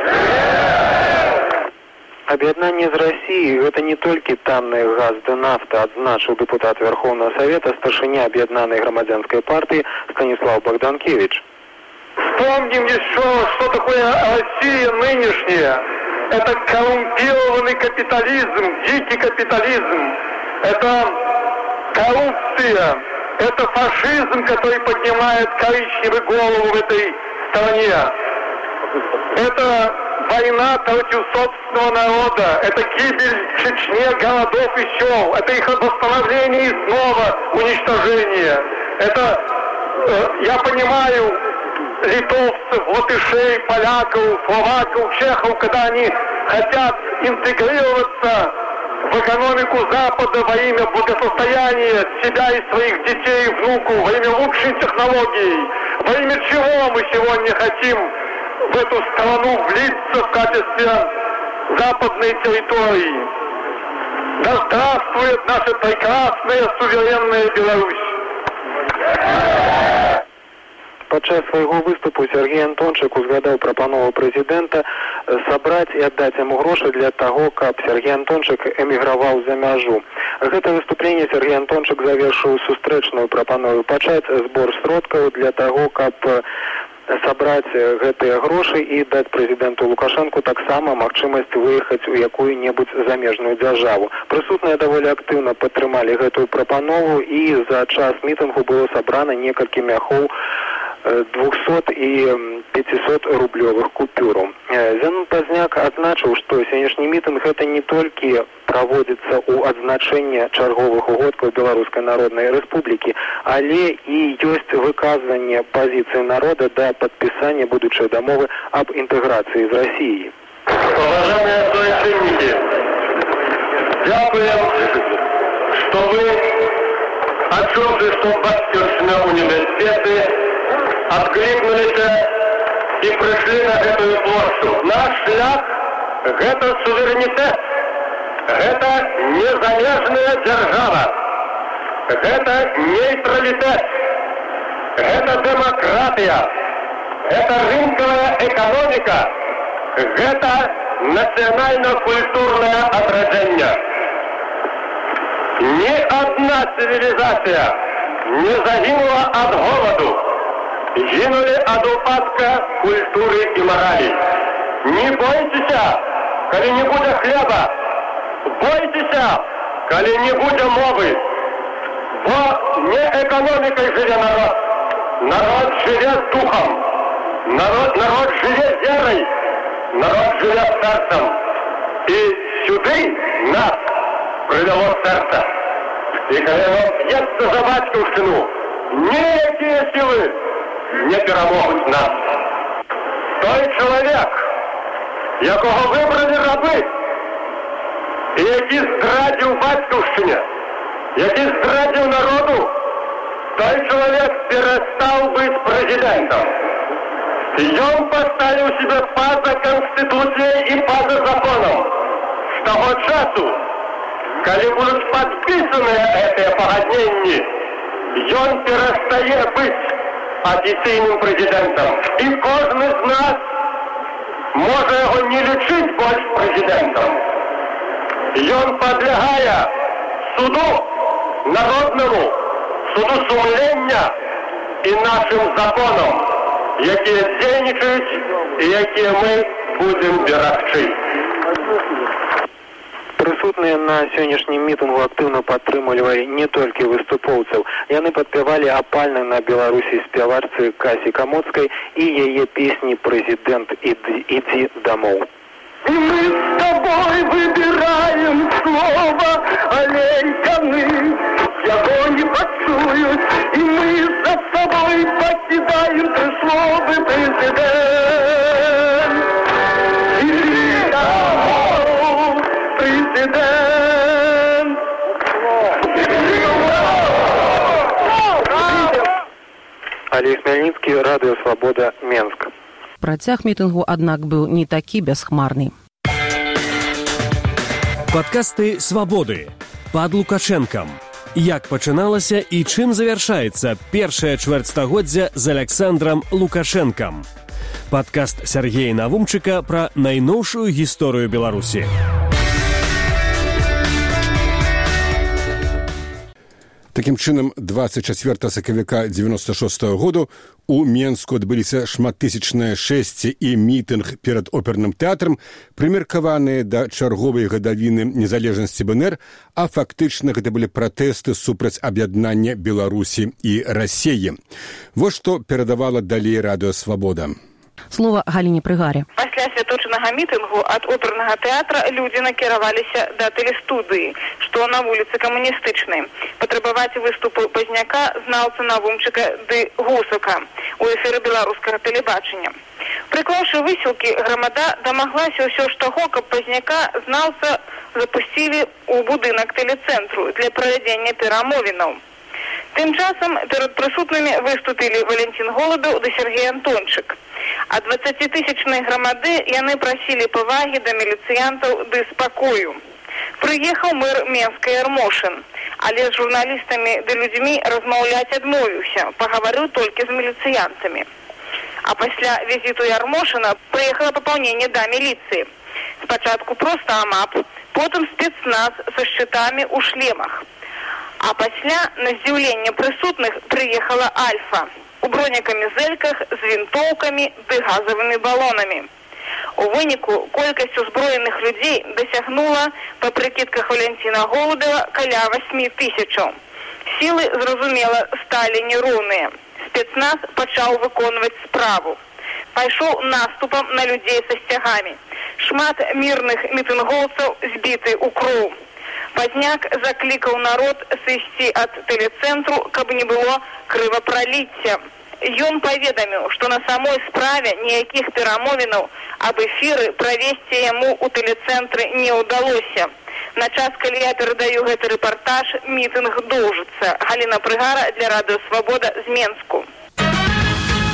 Об'єднання з Росією – це не тільки танний газ да нафта, адзначив депутат Верховного Совета, старшиня Об'єднаної громадянської партії Станислав Богданкевич. Вспомним еще, что такое Россия нынешняя. Это коррумпированный капитализм, дикий капитализм. Это коррупция, это фашизм, который поднимает коричневую голову в этой стране. Это война против собственного народа, это гибель в Чечне городов и сел, это их восстановление и снова уничтожение. Это, я понимаю, литовцев, латышей, поляков, словаков, чехов, когда они хотят интегрироваться в экономику Запада во имя благосостояния себя и своих детей и внуков, во имя лучшей технологий, во имя чего мы сегодня хотим в эту страну влиться в качестве западной территории. Да здравствует наша прекрасная суверенная Беларусь! Падчас свайго выступу Сергей Антончык узгадаў прапанову прэзідэнта сабраць і аддаць яму грошы для таго, каб Сергей Антончык эміграваў за мяжу. Гэта выступленне Сергей Антончык завершыў сустрэчную прапанову пачаць збор сродкаў для таго, каб сабраць гэтыя грошы і даць прэзідэнту Лукашэнку таксама магчымасць выехаць у якую-небудзь замежную дзяржаву. Прысутныя даволі актыўна падтрымалі гэтую прапанову і за час мітынгу было сабрана некалькі мяхоў 200 и 500 рублевых купюраў. Зянон Пазняк адзначыў, што сённяшні мітынг гэта не толькі праводзіцца ў адзначэнне чарговых угодкаў Беларускай Народнай Рэспублікі, але і ёсць выказванне пазіцыі народа да падпісання будучай дамовы аб інтэграцыі з Расіяй. Уважаемые соотечественники, дякуем, что вы отчётли, что Батьківщина университеты откликнулись и пришли на эту площадь. Наш шлях – это суверенитет, это незалежная держава, это нейтралитет. гэта дэмакратыя, гэта рынкавая эканоміка, гэта нацыянальна-культурнае адраджэнне. Ні адна цывілізацыя не загінула ад голаду, гінулі ад упадка культуры і маралі. Не бойцеся, калі не будзе хлеба, бойцеся, калі не будзе мовы, бо не эканомікай жыве народ. Народ жыве духом, народ жыве верой, народ жыве сэрцам. І сюды нас прывяло сэрца. І калі нам б'ецца за бацькаўшчыну, ніякія сілы не перамогуць нас. Той чалавек, якого выбралі рабы, і які здрадзіў бацькаўшчыне, які здрадзіў народу, той чалавек перастаў быць прэзідэнтам. Ён паставіў себе па-за Конституцией и па-за законом. С того часу, калі будут подписаны эти погодненні, ён перестае быць офіційным прэзідэнтам. І кожны з нас можа яго не лічыць больш прэзідэнтам. Ён падлягае суду народнаму, суду сумлення і нашим законам, якія дзейнічаюць і якія мы будзем берагчы. Прысутныя на сённяшнім мітынгу актыўна падтрымлівалі не толькі выступоўцаў. Яны падпявалі апальна на беларусі спявачцы Касі Камоцкай і яе песні «Прэзідэнт, ідзі дамоў». И мы с тобой выбираем слово олейканы, его не почуют, и мы за собой покидаем ты слово президент. Иди домой, президент. Олег Хмельницкий, Радио Свобода, Менск. Працяг мітынгу, аднак, быў не такі бясхмарны. Падкасты «Свабоды» пад Лукашэнкам. Як пачыналася і чым завяршаецца першае чвэрцьстагоддзя з Александрам Лукашэнкам. Падкаст Сергея Навумчыка пра найноўшую гісторыю Беларусі. Такім чынам, 24 сакавіка 96-го году у Менску адбыліся шматтысячныя шэсці і мітынг перад оперным тэатрам, прымеркаваныя да чарговай гадавіны незалежнасці БНР, а фактычна гэта былі пратэсты супраць аб'яднання Беларусі і Расіі. Вось што перадавала далей Радыё Свабода. Слова Галіне Прыгаре. Пасля святочнага мітынгу ад опернага тэатра людзі накіраваліся да тэлестудыі, што на вуліцы Камуністычнай. Патрабаваць выступу Пазняка, знаўца Навумчыка ды Гусака у эфіры беларускага тэлебачання. Прыклаўшы высілкі, грамада дамаглася ўсё ж таго, каб Пазняка знаўца запусцілі ў будынак тэлецэнтру для правядзення перамовінаў. Тым часам перад прысутнымі выступілі Валентин Голубаў ды Сергей Антончык. Ад 20-тысячнай грамады яны прасілі павагі да міліцыянтаў ды спакою. Прыехаў мэр Менска Ярмошын, але з журналістамі ды людзьмі размаўляць адмовіўся, пагаварыў толькі з міліцыянтамі. А пасля візіту Ярмошына прыехала папаўненне да міліцыі. Спачатку проста АМАП, потым спецназ са шчытамі ў шлемах. А пасля на здзіўленне прысутных прыехала Альфа у бронекамізэльках з вінтоўкамі ды газавымі балонамі. У выніку колькасць узброеных людзей дасягнула, па прыкідках Валентина Голубева, каля 8 тысячаў. Сілы, зразумела, сталі нероўныя. Спецназ пачаў выконваць справу. Пайшоў наступам на людзей са сцягамі. Шмат мірных мітынгоўцаў збіты ў кроў. Пазняк заклікаў народ сысці ад тэлецэнтру, каб не было крывапраліцця. Ён паведаміў, што на самой справе ніякіх перамовінаў аб эфіры правесці яму ў тэлецэнтры не ўдалося. На час, калі я перадаю гэты рэпартаж, мітынг доўжыцца. Галіна Прыгара для Радыё Свабода з Менску.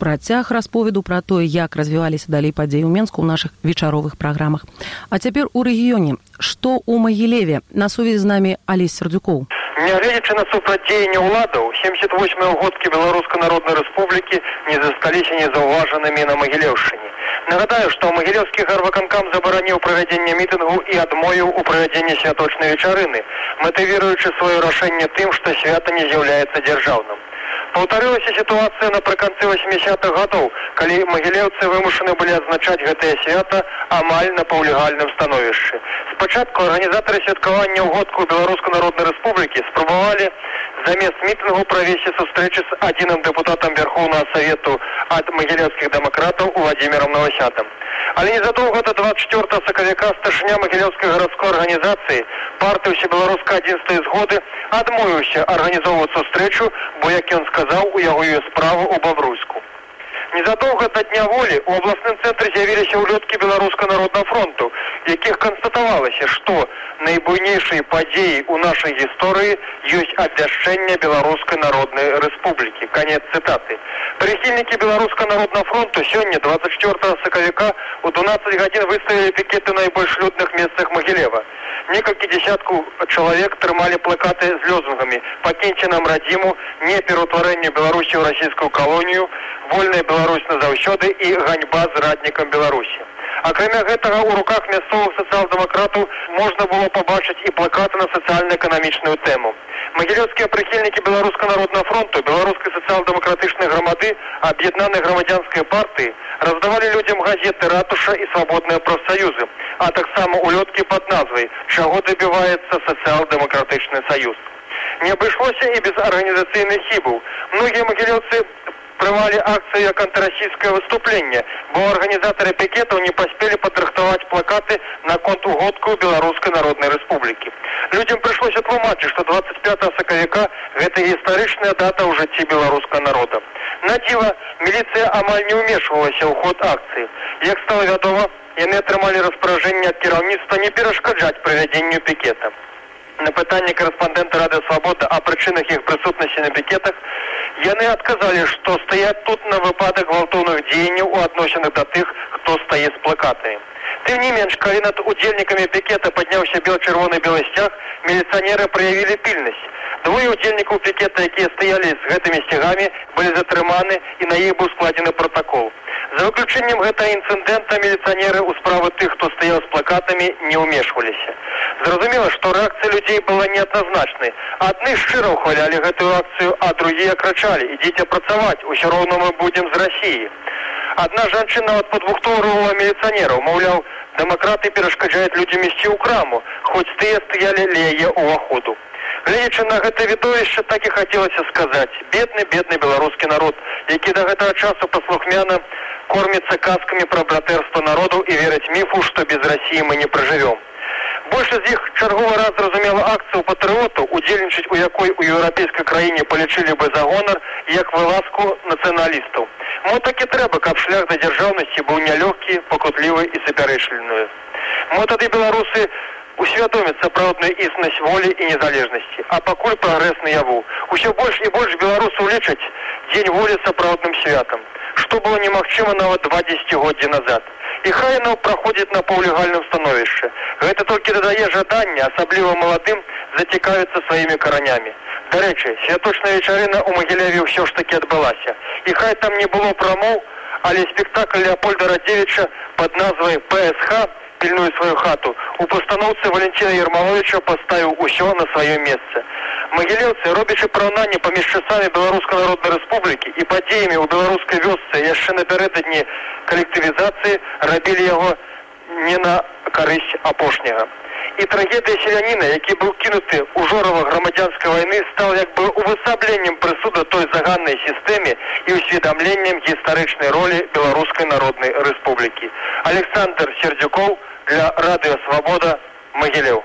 працяг расповеду пра тое, як развіваліся далей падзеі ў Менску ў нашых вечаровых праграмах. А цяпер у рэгіёне. Што ў Магілеве? На сувязі з намі Алесь Сердюкоў. Нягледзячы на супрацьдзеянне ўладаў, 78-е ўгодкі Беларускай Народнай Рэспублікі не засталіся незаўважанымі на Магілеўшчыне. Нагадаю, што Магілеўскі гарвыканкам забараніў правядзенне мітынгу і адмовіў у правядзенні святочнай вечарыны, матывіруючы сваё рашэнне тым, што свята не з'яўляецца дзяржаўным. Паўтарылася сітуацыя напрыканцы 80-х гадоў, калі магілеўцы вымушаны былі адзначаць гэтае свята амаль на паўлегальным становішчы. Спачатку арганізатары святкавання ўгодку Беларускай Народнай Рэспублікі спрабавалі замест мітынгу правесці сустрэчы з адзіным дэпутатам Верхоўнага Савету ад магілеўскіх дэмакратаў Уладзімірам Новасятам. Але незадоўга да 24 сакавіка старшыня Магілеўскай гарадской арганізацыі партыі ўсебеларускай адзінства і згоды адмовіўся арганізоўваць сустрэчу, бо, як ён сказаў, у яго ёсць справа ў Бабруйску. Незадоўга да Дня волі ў абласным цэнтры з'явіліся ўлёткі Беларускага народнага фронту, якіх канстатавалася, што найбуйнейшай падзеяй у нашай гісторыі ёсць абвяшчэнне Беларускай Народнай Рэспублікі. Канец цытаты. Прыхільнікі Беларускага народнага фронту сёння, 24 сакавіка, у 12 гадзін выставілі пікеты ў найбольш людных месцах Магілева. Некалькі дзесяткаў чалавек трымалі плакаты з лозунгамі «Пакіньце нам радзіму», «Не пераўтварэнню Беларусі ў расійскую калонію», «Вольная Беларусь назаўсёды» і «Ганьба зраднікам Беларусі». Акрамя гэтага, у руках мясцовых сацыял-дэмакратаў можна было пабачыць і плакаты на сацыяльна-эканамічную тэму. Магілеўскія прыхільнікі Беларускага народнага фронту, Беларускай сацыял-дэмакратычнай грамады, Аб'яднанай грамадзянскай партыі раздавалі людзям газеты «Ратуша» і «Свабодныя прафсаюзы», а таксама улёткі пад назвай «Чаго дабіваецца сацыял-дэмакратычны саюз». Не абышлося і без арганізацыйных хібаў. Многія магілеўцы прымалі акцыю як антырасійскае выступленне, бо арганізатары пікетаў не паспелі падрыхтаваць плакаты наконт угодку Беларускай Народнай Рэспублікі. Людзям прыйшлося тлумачыць, што 25 сакавіка гэта гістарычная дата ў жыцці беларускага народа. На дзіва, міліцыя амаль не ўмешвалася ў ход акцыі. Як стала вядома, яны атрымалі распараджэнне ад кіраўніцтва не перашкаджаць правядзенню пікета. На пытанне корэспандэнта Радыё Свабода о прычынах іх прысутнасці на пікетах яны адказалі, што стаяць тут на выпадак гвалтоўных дзеянняў у адносінах да тых, хто стае з плакатамі. Тым не менш, калі над удзельнікамі пікета падняўся бел-чырвоны белы сцяг, міліцыянеры праявілі пільнасць. Двое удзельнікаў пікета, якія стаялі з гэтымі сцягамі, былі затрыманы і на іх быў складзены протакол. За выключэннем гэтага інцыдэнта міліцыянеры ў справы тых, хто стаяў з плакатамі, не ўмешваліся. Зразумела, што рэакцыя людзей была неадназначнай. Адны шчыра ўхвалялі гэтую акцыю, а другія крычалі: «Ідзіце працаваць, усё роўна мы будзем з Расіі». Адна жанчына нават падбухтоўвала міліцыянераў, маўляў, дэмакраты перашкаджаюць людзям ісці ў краму, хоць тыя стаялі ля яе ўваходу. Гледзячы на гэта відовішча, так і хацелася сказаць: бедны беларускі народ, які да гэтага часу паслухмяна корміцца казкамі пра братэрства народаў і верыць міфу, што без Расіі мы не пражывём. Большасць з іх чарговы раз зразумела акцыю патрыотаў, удзельнічаць у якой у еўрапейскай краіне палічылі бы за гонар, як вылазку нацыяналістаў. Мо так і трэба, каб шлях да дзяржаўнасці быў нялёгкі, пакутлівы і супярэчлівы. Мо тады беларусы усвядомяць сапраўдную існасць волі і незалежнасці, а пакуль прагрэс наяву. Усё больш і больш беларусаў лічаць Дзень волі сапраўдным святам, што было немагчыма нават 2 дзесяцігоддзі назад. І хай яно праходзіць на паўлегальным становішчы. Гэта толькі дадае жаданне, асабліва маладым, зацікавіцца сваімі каранямі. Дарэчы, святочная вечарына ў Магілеве ўсё ж такі адбылася. І хай там не было прамоў, але спектакль Леапольда Радзевіча пад назвай «ПСХ» «Пільнуе сваю хату» у пастаноўцы Валентина Ермоловича паставіў усё на сваё месца. Магілеўцы, робячы параўнанне паміж часамі Беларускай Народнай Рэспублікі і падзеямі ў беларускай вёсцы яшчэ напярэдадні калектывізацыі, рабілі яго не на карысць апошняга. І трагедыя селяніна, які быў кінуты ў жорава грамадзянскай вайны, стала як бы увасабленнем прысуда той заганнай сістэме і ўсведамленнем гістарычнай ролі Беларускай Народнай Рэспублікі. Александр Сердюкоў для Радыё Свабода, Магілеў.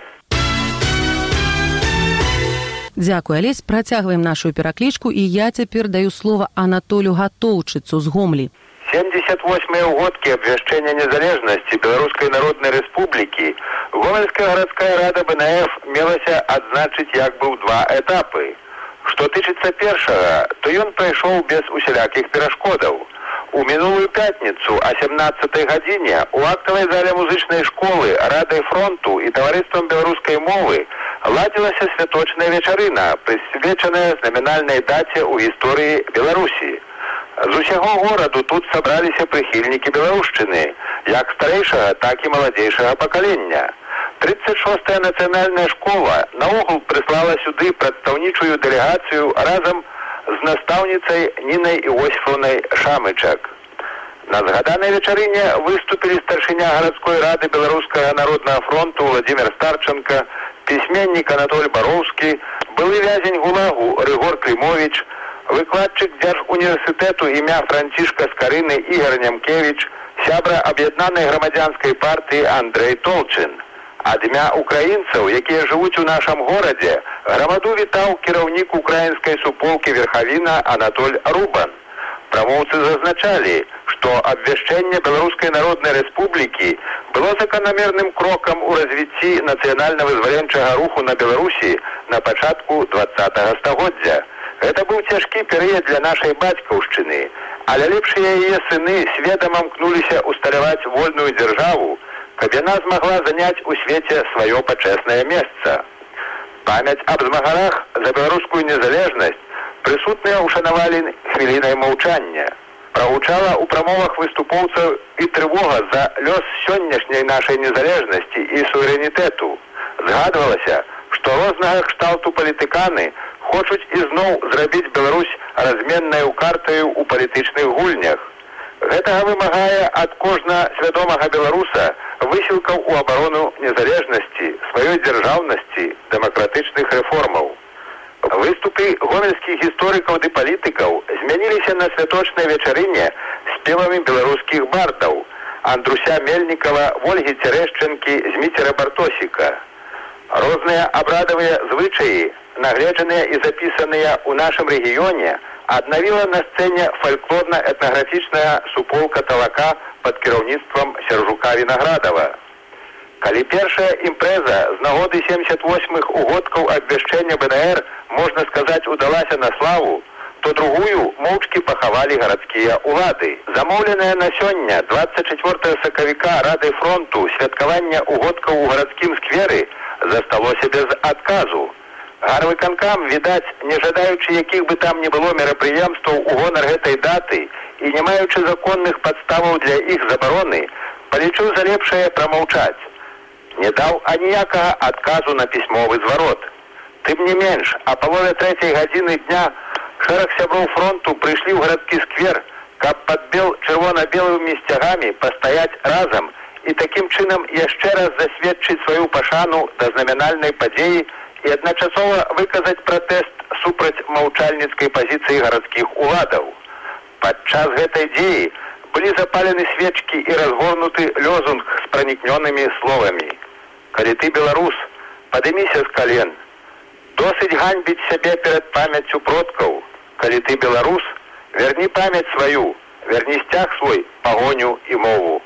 Дзякуй, Алесь. Працягваем нашу пераклічку, і я цяпер даю слова Анатолю Гатоўчыцу з Гомлі. 78-е ўгодкі абвяшчэння незалежнасці Беларускай Народнай Рэспублікі Гомельская гарадская рада БНФ мелася адзначыць як бы ў 2 этапы. Што тычыцца першага, то ён прайшоў без усялякіх перашкодаў. У мінулую пятніцу о 17-й гадзіне у актавай зале музычнай школы Радай фронту і таварыствам беларускай мовы ладзілася святочная вечарына, прысвечаная знамінальнай даце ў гісторыі Беларусі. З усяго гораду тут сабраліся прыхільнікі беларушчыны, як старэйшага, так і маладзейшага пакалення. 36-я нацыянальная школа наогул прыслала сюды прадстаўнічую дэлегацыю разам з настаўніцай Нінай Іосіфаўнай Шамычак. На згаданай вечарыне выступілі старшыня гарадской рады Беларускага народнага фронту Владимир Старченко, пісьменнік Анатоль Бароўскі, былы вязень ГУЛАГу Рыгор Клімович, выкладчык Дзяржуніверсітэту імя Францішка Скарыны Ігор Нямкевич, сябра аб'яднанай грамадзянскай партыі Андрэй Толчин. Ад імя украінцаў, якія жывуць у нашым горадзе, грамаду вітаў кіраўнік украінскай суполкі Верхавіна Анатоль Рубан. Прамоўцы зазначалі, што абвяшчэнне Беларускай народнай рэспублікі было заканамерным крокам у развіцці нацыянальна-вызваленчага руху на Беларусі на пачатку 20-го стагоддзя. Гэта быў цяжкі перыяд для нашай бацькаўшчыны, але лепшыя яе сыны сведама мкнуліся усталяваць вольную дзяржаву, каб яна змагла заняць у свеце сваё пачэснае месца. Памяць аб змагарах за беларускую незалежнасць прысутныя ушанавалі хвілінай маўчання. Прагучала ў прамовах выступоўцаў і трывога за лёс сённяшняй нашай незалежнасці і суверэнітэту. Згадвалася, што рознага кшталту палітыканы хочуць ізноў зрабіць Беларусь разменнаю картаю ў палітычных гульнях. Гэтага вымагае ад кожна свядомага беларуса высілкаў у абарону незалежнасці, сваёй дзяржаўнасці, дэмакратычных рэформаў. Выступы гомельскіх гісторыкаў ды палітыкаў змяніліся на святочнай вечарыне спевамі беларускіх бардаў Андруся Мельнікава, Вольгі Цярэшчынкі, Зміцера Бартосіка. Розныя абрадавыя звычаі, нагледжаныя і запісаныя ў нашым рэгіёне, аднавіла на сцэне фальклорна-этнаграфічная суполка Талака пад кіраўніцтвам Сяржука Вінаградава. Калі першая імпрэза з нагоды 78-х угодкаў абвяшчэння БНР, можна сказаць, удалася на славу, то другую моўчкі пахавалі гарадскія ўлады. Замоўленае на сёння 24 сакавіка Радай фронту святкавання угодкаў у гарадскім скверы засталося без адказу. Гарвыканкам, відаць, не жадаючы якіх бы там не было мерапрыемстваў у гонар гэтай даты і не маючы законных падставаў для іх забароны, палічыў за лепшае прамаўчаць. Не даў аніякага адказу на пісьмовы зварот. Тым не менш, а палове 3-й гадзіны дня шэраг сяброў фронту прыйшлі ў гарадскі сквер, каб пад чырвона-белымі сцягамі пастаяць разам і такім чынам яшчэ раз засведчыць сваю пашану да знамінальнай падзеі і адначасова выказаць пратэст супраць маўчальніцкай пазіцыі гарадскіх уладаў. Падчас гэтай дзеі былі запалены свечкі і разгорнуты лёзунг з пранікнёнымі словамі. Калі ты беларус, падыміся з кален. Досыць ганьбіць сябе перад памяццю продкаў. Калі ты беларус, верні памяць сваю, верні сцяг свой, пагоню і мову.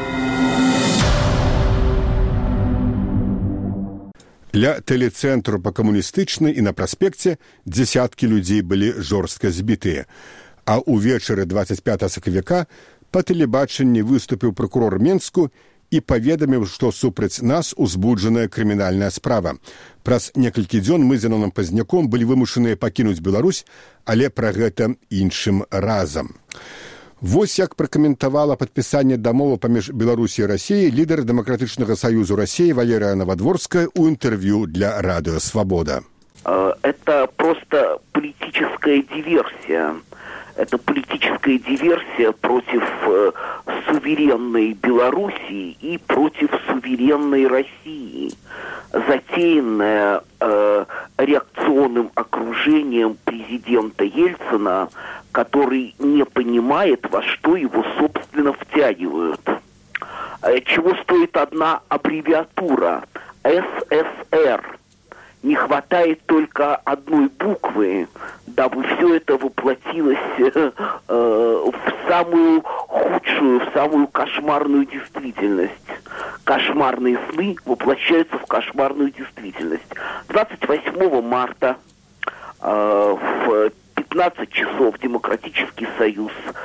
Ля тэлецэнтру па-камуністычнай і на праспекце дзесяткі людзей былі жорстка збітыя. А ўвечары 25 сакавіка па тэлебачанні выступіў пракурор Менску і паведаміў, што супраць нас узбуджаная крымінальная справа. Праз некалькі дзён мы з Яноном Пазняком былі вымушаныя пакінуць Беларусь, але пра гэта іншым разам. Вось як пракаментавала падпісанне дамовы паміж Беларусі і Расіяй лідар Дэмакратычнага саюзу Расіі Валерія Навадворская ў інтэрв'ю для Радио Свобода. Это просто политическая диверсия. Это политическая диверсия против суверенной Белоруссии и против суверенной России, затеянная реакционным окружением президента Ельцина, который не понимает, во что его, собственно, втягивают. Чего стоит одна аббревиатура СССР? Не хватает только одной буквы, дабы все это воплотилось в самую худшую, в самую кошмарную действительность. Кошмарные сны воплощаются в кошмарную действительность. 28 марта в 15 часов Демократический союз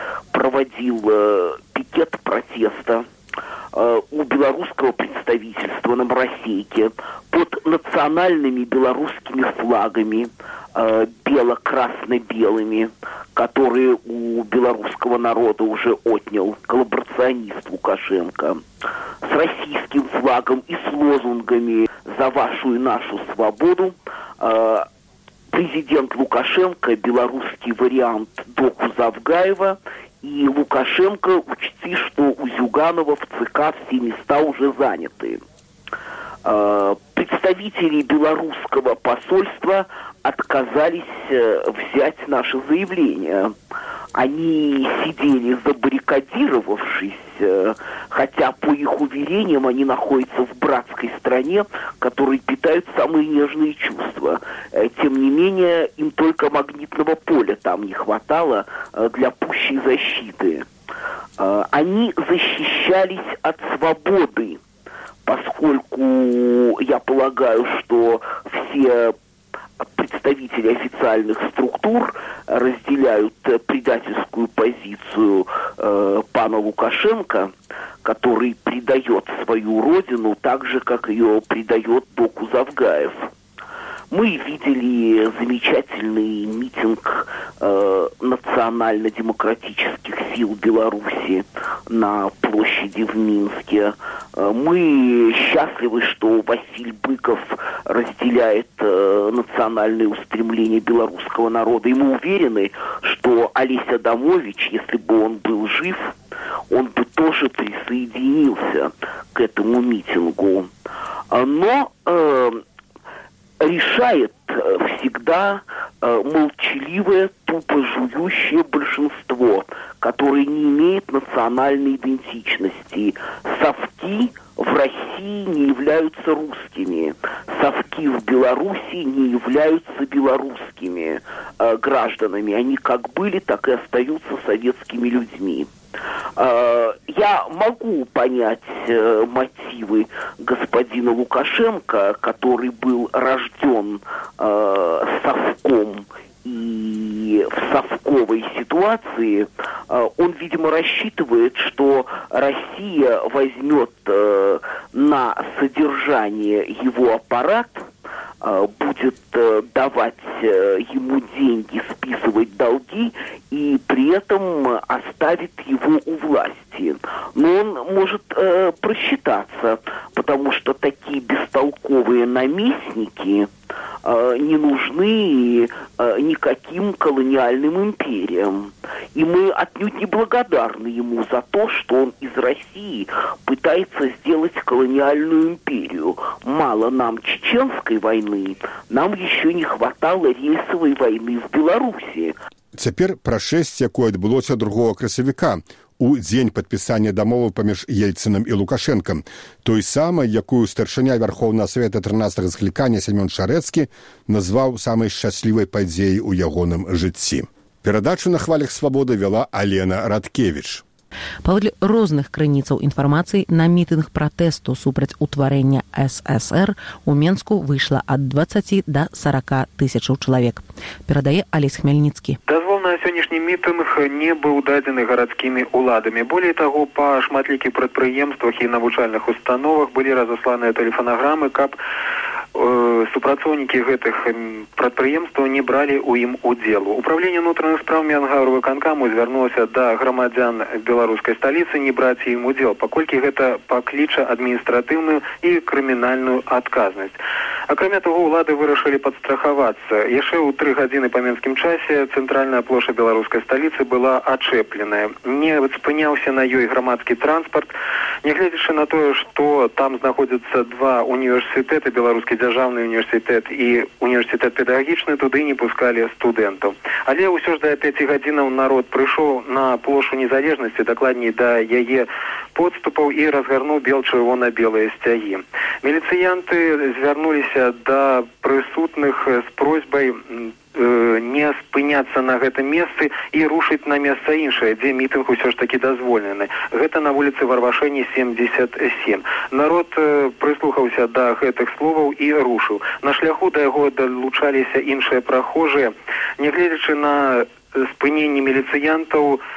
проводил пикет протеста у белорусского представительства на Моросейке под национальными белорусскими флагами, бело-красно-белыми, которые у белорусского народа уже отнял коллаборационист Лукашенко, с российским флагом и с лозунгами «За вашу и нашу свободу». Президент Лукашенко, белорусский вариант доку Завгаева, и Лукашенко, учти, что у Зюганова в ЦК все места уже заняты. Представители белорусского посольства отказались взять наше заявление. Они сидели забаррикадировавшись, хотя, по их уверениям, они находятся в братской стране, которой питают самые нежные чувства. Тем не менее, им только магнитного поля там не хватало для пущей защиты. Они защищались от свободы, поскольку я полагаю, что все представители официальных структур разделяют предательскую позицию пана Лукашенко, который предает свою родину так же, как ее предает доку Завгаев. Мы видели замечательный митинг национально-демократических сил Беларуси на площади в Минске. Мы счастливы, что Василий Быков разделяет национальные устремления белорусского народа. И мы уверены, что Олесь Адамович, если бы он был жив, он бы тоже присоединился к этому митингу. Но решает всегда молчаливое, тупо жующее большинство, которое не имеет национальной идентичности. Совки в России не являются русскими. Совки в Беларуси не являются белорусскими гражданами. Они как были, так и остаются советскими людьми. Я могу понять мотивы господина Лукашенко, который был рожден совком и в совковой ситуации. Он, видимо, рассчитывает, что Россия возьмет на содержание его аппарат, будет давать ему деньги, списывать долги и при этом оставит его у власти. Но он может просчитаться, потому что такие бестолковые наместники не нужны никаким колониальным империям. И мы отнюдь не благодарны ему за то, что он из России пытается сделать колониальную империю. Мало нам чеченской войны, нам еще не хватало рельсовой войны в Беларуси. Цяпер пра шэсць, якое адбылося 2 красавіка у дзень падпісання дамовы паміж Ельцынам і Лукашэнкам, той самай, якую старшыня Вярхоўнага Савета 13-го склікання Сямён Шарэцкі назваў самай шчаслівай падзеяй у ягоным жыцці. Перадачу на хвалях свабоды вяла Алена Радкевіч. Паводле розных крыніцаў інфармацыі, на мітынг пратэсту супраць утварэння ССР у Менску выйшла ад 20 до 40 тысячаў чалавек. Перадае Алесь Хмельніцкі. Дазвол на сённяшні мітынг не быў дадзены гарадскімі ўладамі. Болей таго, па шматлікіх прадпрыемствах і навучальных установах былі разасланыя тэлефанаграмы, каб супрацоўнікі гэтых прадпрыемстваў не бралі ў ім удзелу. Управленне ўнутраных спраў Менгарвыканкаму звярнулася да грамадзян беларускай сталіцы не браць ім удзел, паколькі гэта пакліча адміністратыўную і крымінальную адказнасць. Акрамя таго, улады вырашылі падстрахавацца. Яшчэ ў 3 гадзіны па менскім часе цэнтральная плошча беларускай сталіцы была ачэпленая. Не спыняўся на ёй грамадскі транспарт, нягледзячы на тое, што там знаходзяцца 2 універсітэты, беларускі дзяржаўны універсітэт і універсітэт педагагічны, туды не пускалі студэнтаў. Але ўсё ж да 5 гадзінаў народ прыйшоў на плошчу незалежнасці, дакладней да яе подступаў і разгарнуў бел-чырвона-белыя сцягі. Міліцыянты звярнуліся да прысутных з просьбай не спыняцца на гэтым месцы і рушыць на месца іншае, дзе мітынг усё ж такі дазволены. Гэта на вуліцы Варвашэні 77. Народ прыслухаўся да гэтых словаў і рушыў. На шляху да яго далучаліся іншыя прахожыя. Нягледзячы на спыненне міліцыянтаў,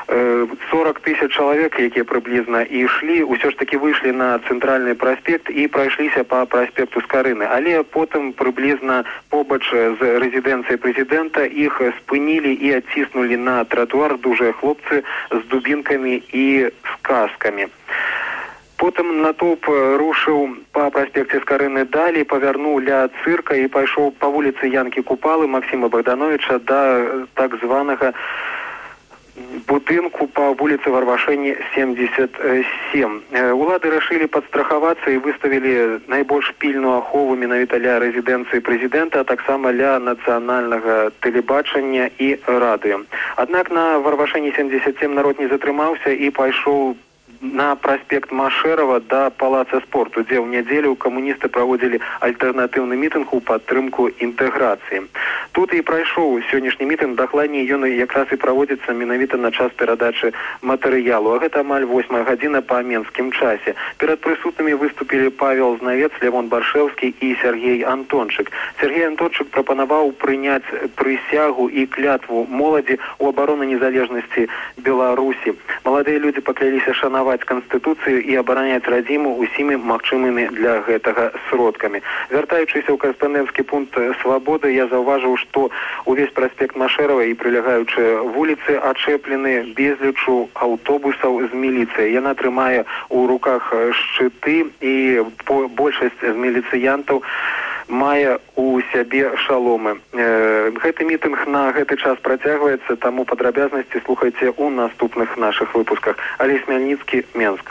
40 тысяч чалавек, якія прыблізна і ішлі, ўсё ж таки выйшлі на цэнтральны праспект і прайшліся па праспекту Скарыны. Але потым прыблізна побач з рэзідэнцыяй прэзідэнта іх спынілі і адціснулі на тратуар дужыя хлопцы з дубінкамі і з каскамі. Потым натоўп рушыў па праспекце Скарыны далей, павярнуў ля цырка і пайшоў па вуліцы Янкі Купалы Максіма Богдановича да так званага будынку па вуліцы Варвашэні 77. Улады рашылі падстрахавацца і выставілі найбольш пільную ахову менавіта ля рэзідэнцыі прэзідэнта, а таксама ля нацыянальнага тэлебачання і радыё. Аднак на Варвашэні 77 народ не затрымаўся і пайшоў на праспект Машэрава да палаца спорту, дзе ў нядзелю камуністы праводзілі альтэрнатыўны мітынг у падтрымку інтэграцыі. Тут і прайшоў сённяшні мітынг, дакладней ён якраз і праводзіцца менавіта на час перадачы матэрыялу, а гэта амаль 8 гадзіна па менскім часе. Перад прысутнымі выступілі Павел Знавец, Левон Баршэўскі і Сергей Антончык. Сергей Антончык прапанаваў прыняць прысягу і клятву моладзі ў абарону незалежнасці Беларусі. Маладыя людзі пакляліся шанаваць Канстытуцыю і абараняць радзіму усімі магчымымі для гэтага сродкамі. Вяртаючыся ў карэспандэнцкі пункт Свабоды, я заўважыў, што увесь праспект Машэрава і прылягаючыя вуліцы ачэплены безлічу аўтобусаў з міліцыяй. Яна трымае ў руках шчыты і большасць з міліцыянтаў мае у сябе шаломы. Гэты мітынг на гэты час працягваецца, таму падрабязнасці слухайце ў наступных нашых выпусках. Алесь Мяльніцкі, Менск.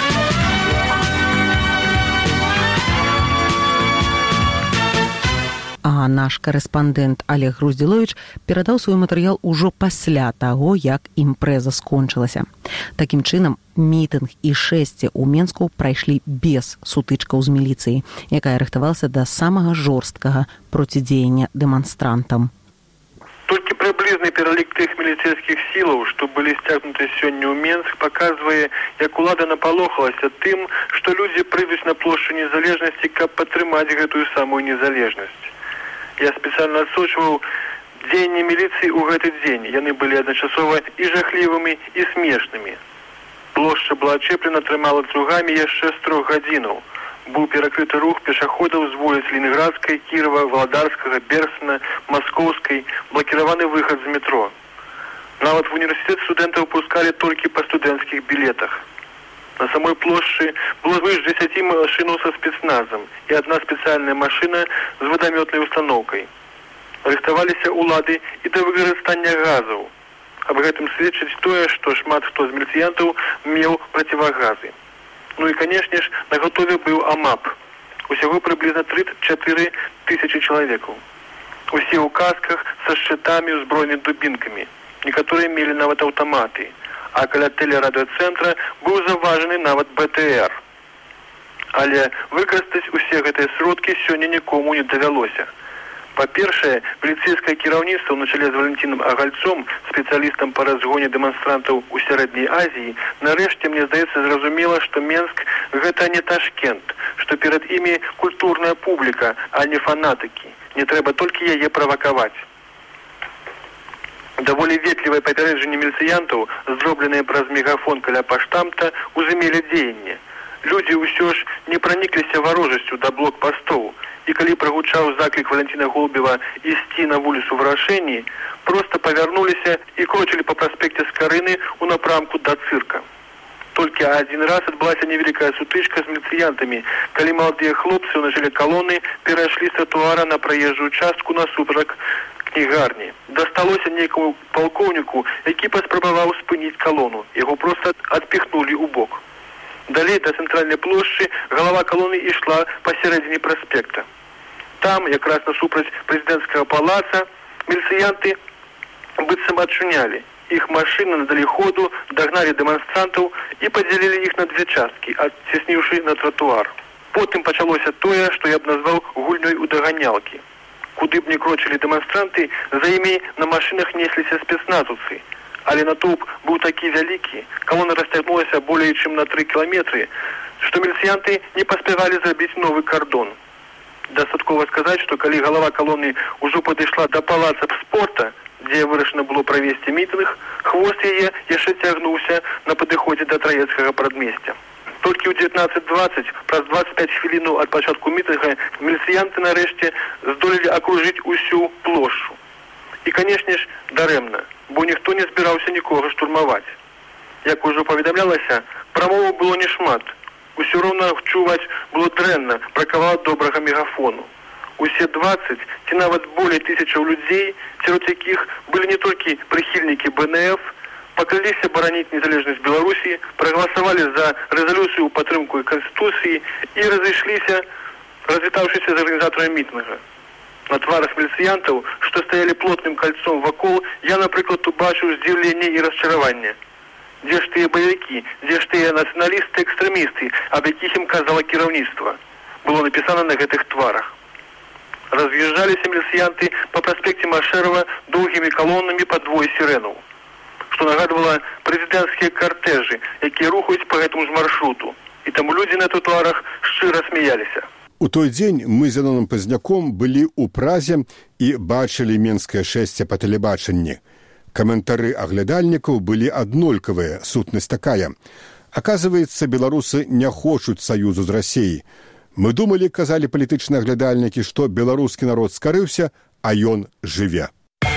А наш корэспандэнт Олег Груздзіловіч перадаў свой матэрыял ужо пасля таго, як імпрэза скончылася. Такім чынам, мітынг і шэсце ў Менску прайшлі без сутычкаў з міліцыяй, якая рыхтавалася да самага жорсткага процідзеяння дэманстрантам. Толькі прыблізны пералік тых міліцэйскіх сілаў, што былі сцягнуты сёння ў Менск, паказвае, як улада напалохалася тым, што людзі прыйдуць на плошчу незалежнасці, каб падтрымаць гэтую самую незалежнасць. Я спецыяльна адсочваў дзеянні міліцыі ў гэты дзень. Яны былі адначасова і жахлівымі, і смешнымі. Плошча была ачэплена трыма ланцугамі яшчэ з 3 гадзінаў. Быў перакрыты рух пешаходаў з вуліц Ленінградскай, Кірова, Валадарскага, Берсена, Маскоўскай, блакіраваны выхад з метро. Нават в універсітэт студэнтаў пускалі толькі па студэнцкіх білетах. На самой плошчы было звыш 10 машинаў са спецназам і адна спецыяльная машына з вадамётнай установкай. Рыхтаваліся улады і да выкарыстання газаў. Аб гэтым сведчыць тое, што шмат хто з міліцыянтаў меў процівагазы. Ну і, канешне ж, на готове быў АМАП. Усяго прыблізна 34 тысячи чалавекаў. Усе ў касках са шчытамі, узброенымі дубінкамі. Некаторыя мелі нават аўтаматы. А каля тэлерадыёцэнтра быў заўважаны нават БТР. Але выкарыстаць усе гэтыя сродкі сёння нікому не давялося. Па-першае, міліцэйскае кіраўніцтва на чале з Валентинам Агальцом, спецыялістам па разгоне дэманстрантаў у Сярэдняй Азіі, нарэшце, мне здаецца, зразумела, што Менск гэта не Ташкент, што перад імі культурная публіка, а не фанатыкі. Не трэба толькі яе правакаваць. Даволі ветлівае папярэджанне міліцыянтаў, зробленыя праз мегафон каля паштамта, узымелі дзеянне. Людзі ўсё ж не пранікліся варожасцю да блокпастоў, і калі прагучаў заклік Валентина Голубева ісці на вуліцу Варашэні, проста павярнуліся і крочылі па праспекце Скарыны ў напрамку да цырка. Толькі адзін раз адбылася невялікая сутычка з міліцыянтамі, калі маладыя хлопцы на чале калоны перайшлі з тратуара на праезжую частку насуперак кнігарні. Дасталося нейкаму палкоўніку, які паспрабаваў спыніць калону. Яго проста адпіхнулі ў бок. Далей да цэнтральнай плошчы галава калоны ішла пасярэдзіне праспекта. Там, якраз насупраць прэзідэнцкага палаца, міліцыянты быццам адчынялі. Іх машыны надалі ходу, дагналі дэманстрантаў і падзялілі іх на 2 часткі, адцесніўшы на тратуар. Потым пачалося тое, што я б назваў гульнёй у даганялкі. Куды б не крочылі дэманстранты, за імі на машынах несліся спецназаўцы. Але натоўп быў такі вялікі, калона расцягнулася болей чым на 3 кіламетры, што міліцыянты не паспявалі зрабіць новы кардон. Дастаткова сказаць, што калі галава калоны ўжо падышла да палаца спорта, дзе вырашана было правесці мітынг, хвост яе яшчэ цягнуўся на падыходзе да Траецкага прадмесця. Толькі ў 19:20, праз 25 хвілінаў ад пачатку мітынга, міліцыянты нарэшце здолелі акружыць усю плошчу. І, канешне ж, дарэмна, бо ніхто не збіраўся нікога штурмаваць. Як ужо паведамлялася, прамоваў было нешмат. Усё роўна чуваць было дрэнна пра кавалак добрага мегафону. Усе 20 ці нават болей тысячаў людзей, сярод якіх былі не толькі прыхільнікі БНФ, пакляліся бараніць незалежнасць Беларусі, прагаласавалі за рэзалюцыю ў падтрымку Канстытуцыі і разышліся, развітаўшыся з арганізатарамі мітынга. На тварах міліцыянтаў, што стаялі плотным кальцом вакол, я, напрыклад, убачыў здзіўленне і расчараванне. Дзе ж тыя баевікі, дзе ж тыя нацыяналісты-экстрэмісты, аб якіх ім казала кіраўніцтва? Было напісана на гэтых тварах. Раз'язджаліся міліцыянты па праспекце Машэрава доўгімі калонамі пад двое сірэнаў, што нагадвала прэзідэнцкія картэжы, якія рухаюць па гэтаму ж маршруту. І таму людзі на тротуарах шчыра смяяліся. У той дзень мы з Яноном Пазняком былі ў Празе і бачылі Менскае шэсце па тэлебачанні. Каментары аглядальнікаў былі аднолькавыя, сутнасць такая. Аказваецца, беларусы не хочуць саюзу з Расіяй. Мы думалі, казалі палітычныя аглядальнікі, што беларускі народ скарыўся, а ён жыве.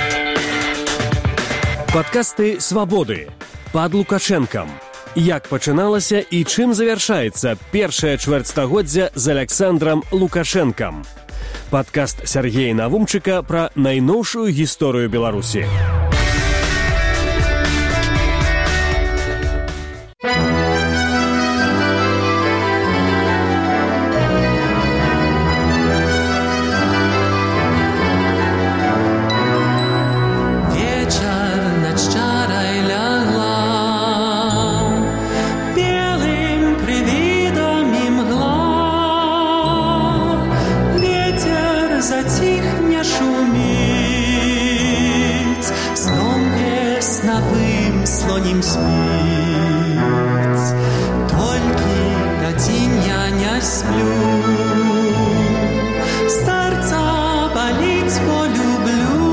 Падкасты «Свабоды» пад Лукашэнкам. Як пачыналася і чым завяршаецца першае чвэрцьстагоддзя з Аляксандрам Лукашэнкам. Падкаст Сяргея Навумчыка пра найноўшую гісторыю Беларусі. Слонім спіць, толькі адзін я не сплю. Сэрца баліць, бо люблю.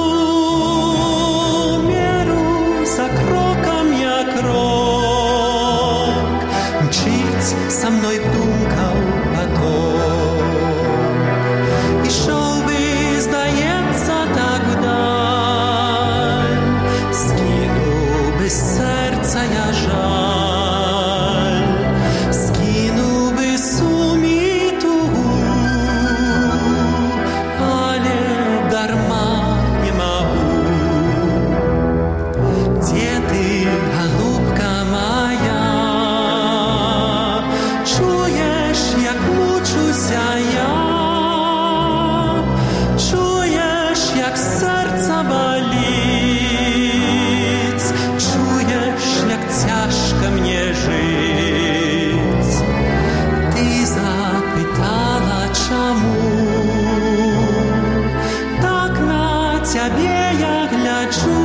Меру за крокам я крок, мчыць са мной думкаў поток. Ішоў бы, здаецца, так вдаль, без серця я жаль, скину би сум і тугу, але дарма не могу. Где ты, голубка моя? Чуєш, як мучуся я? Чуєш, як серце болить? Тяжко мне жить. Ты запытала, чему так на тебе я гляджу.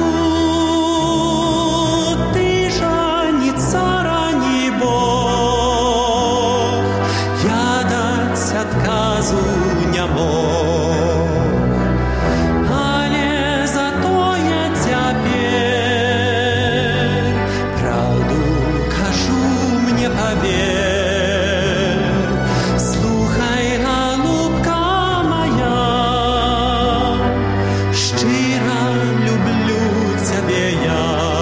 Ты же ни цара, ни бог, я дать отказу не мог. Але зато я теперь поверь, слухай, голубка моя, щиро люблю тебе я.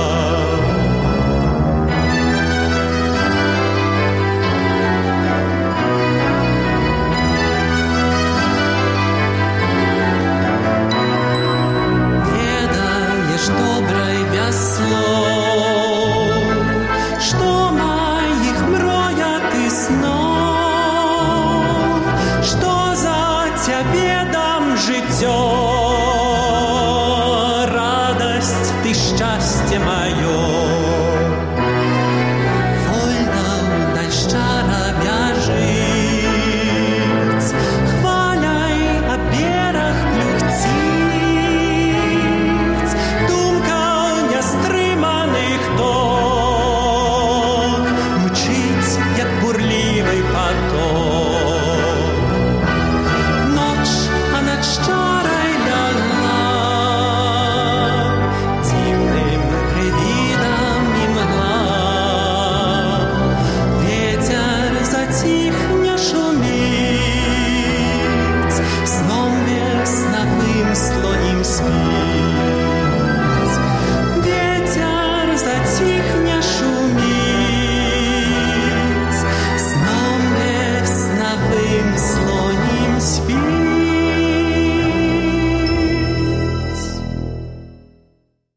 Не даешь доброй без слов, что что за тебе дам життя, радость ты, счастье мое.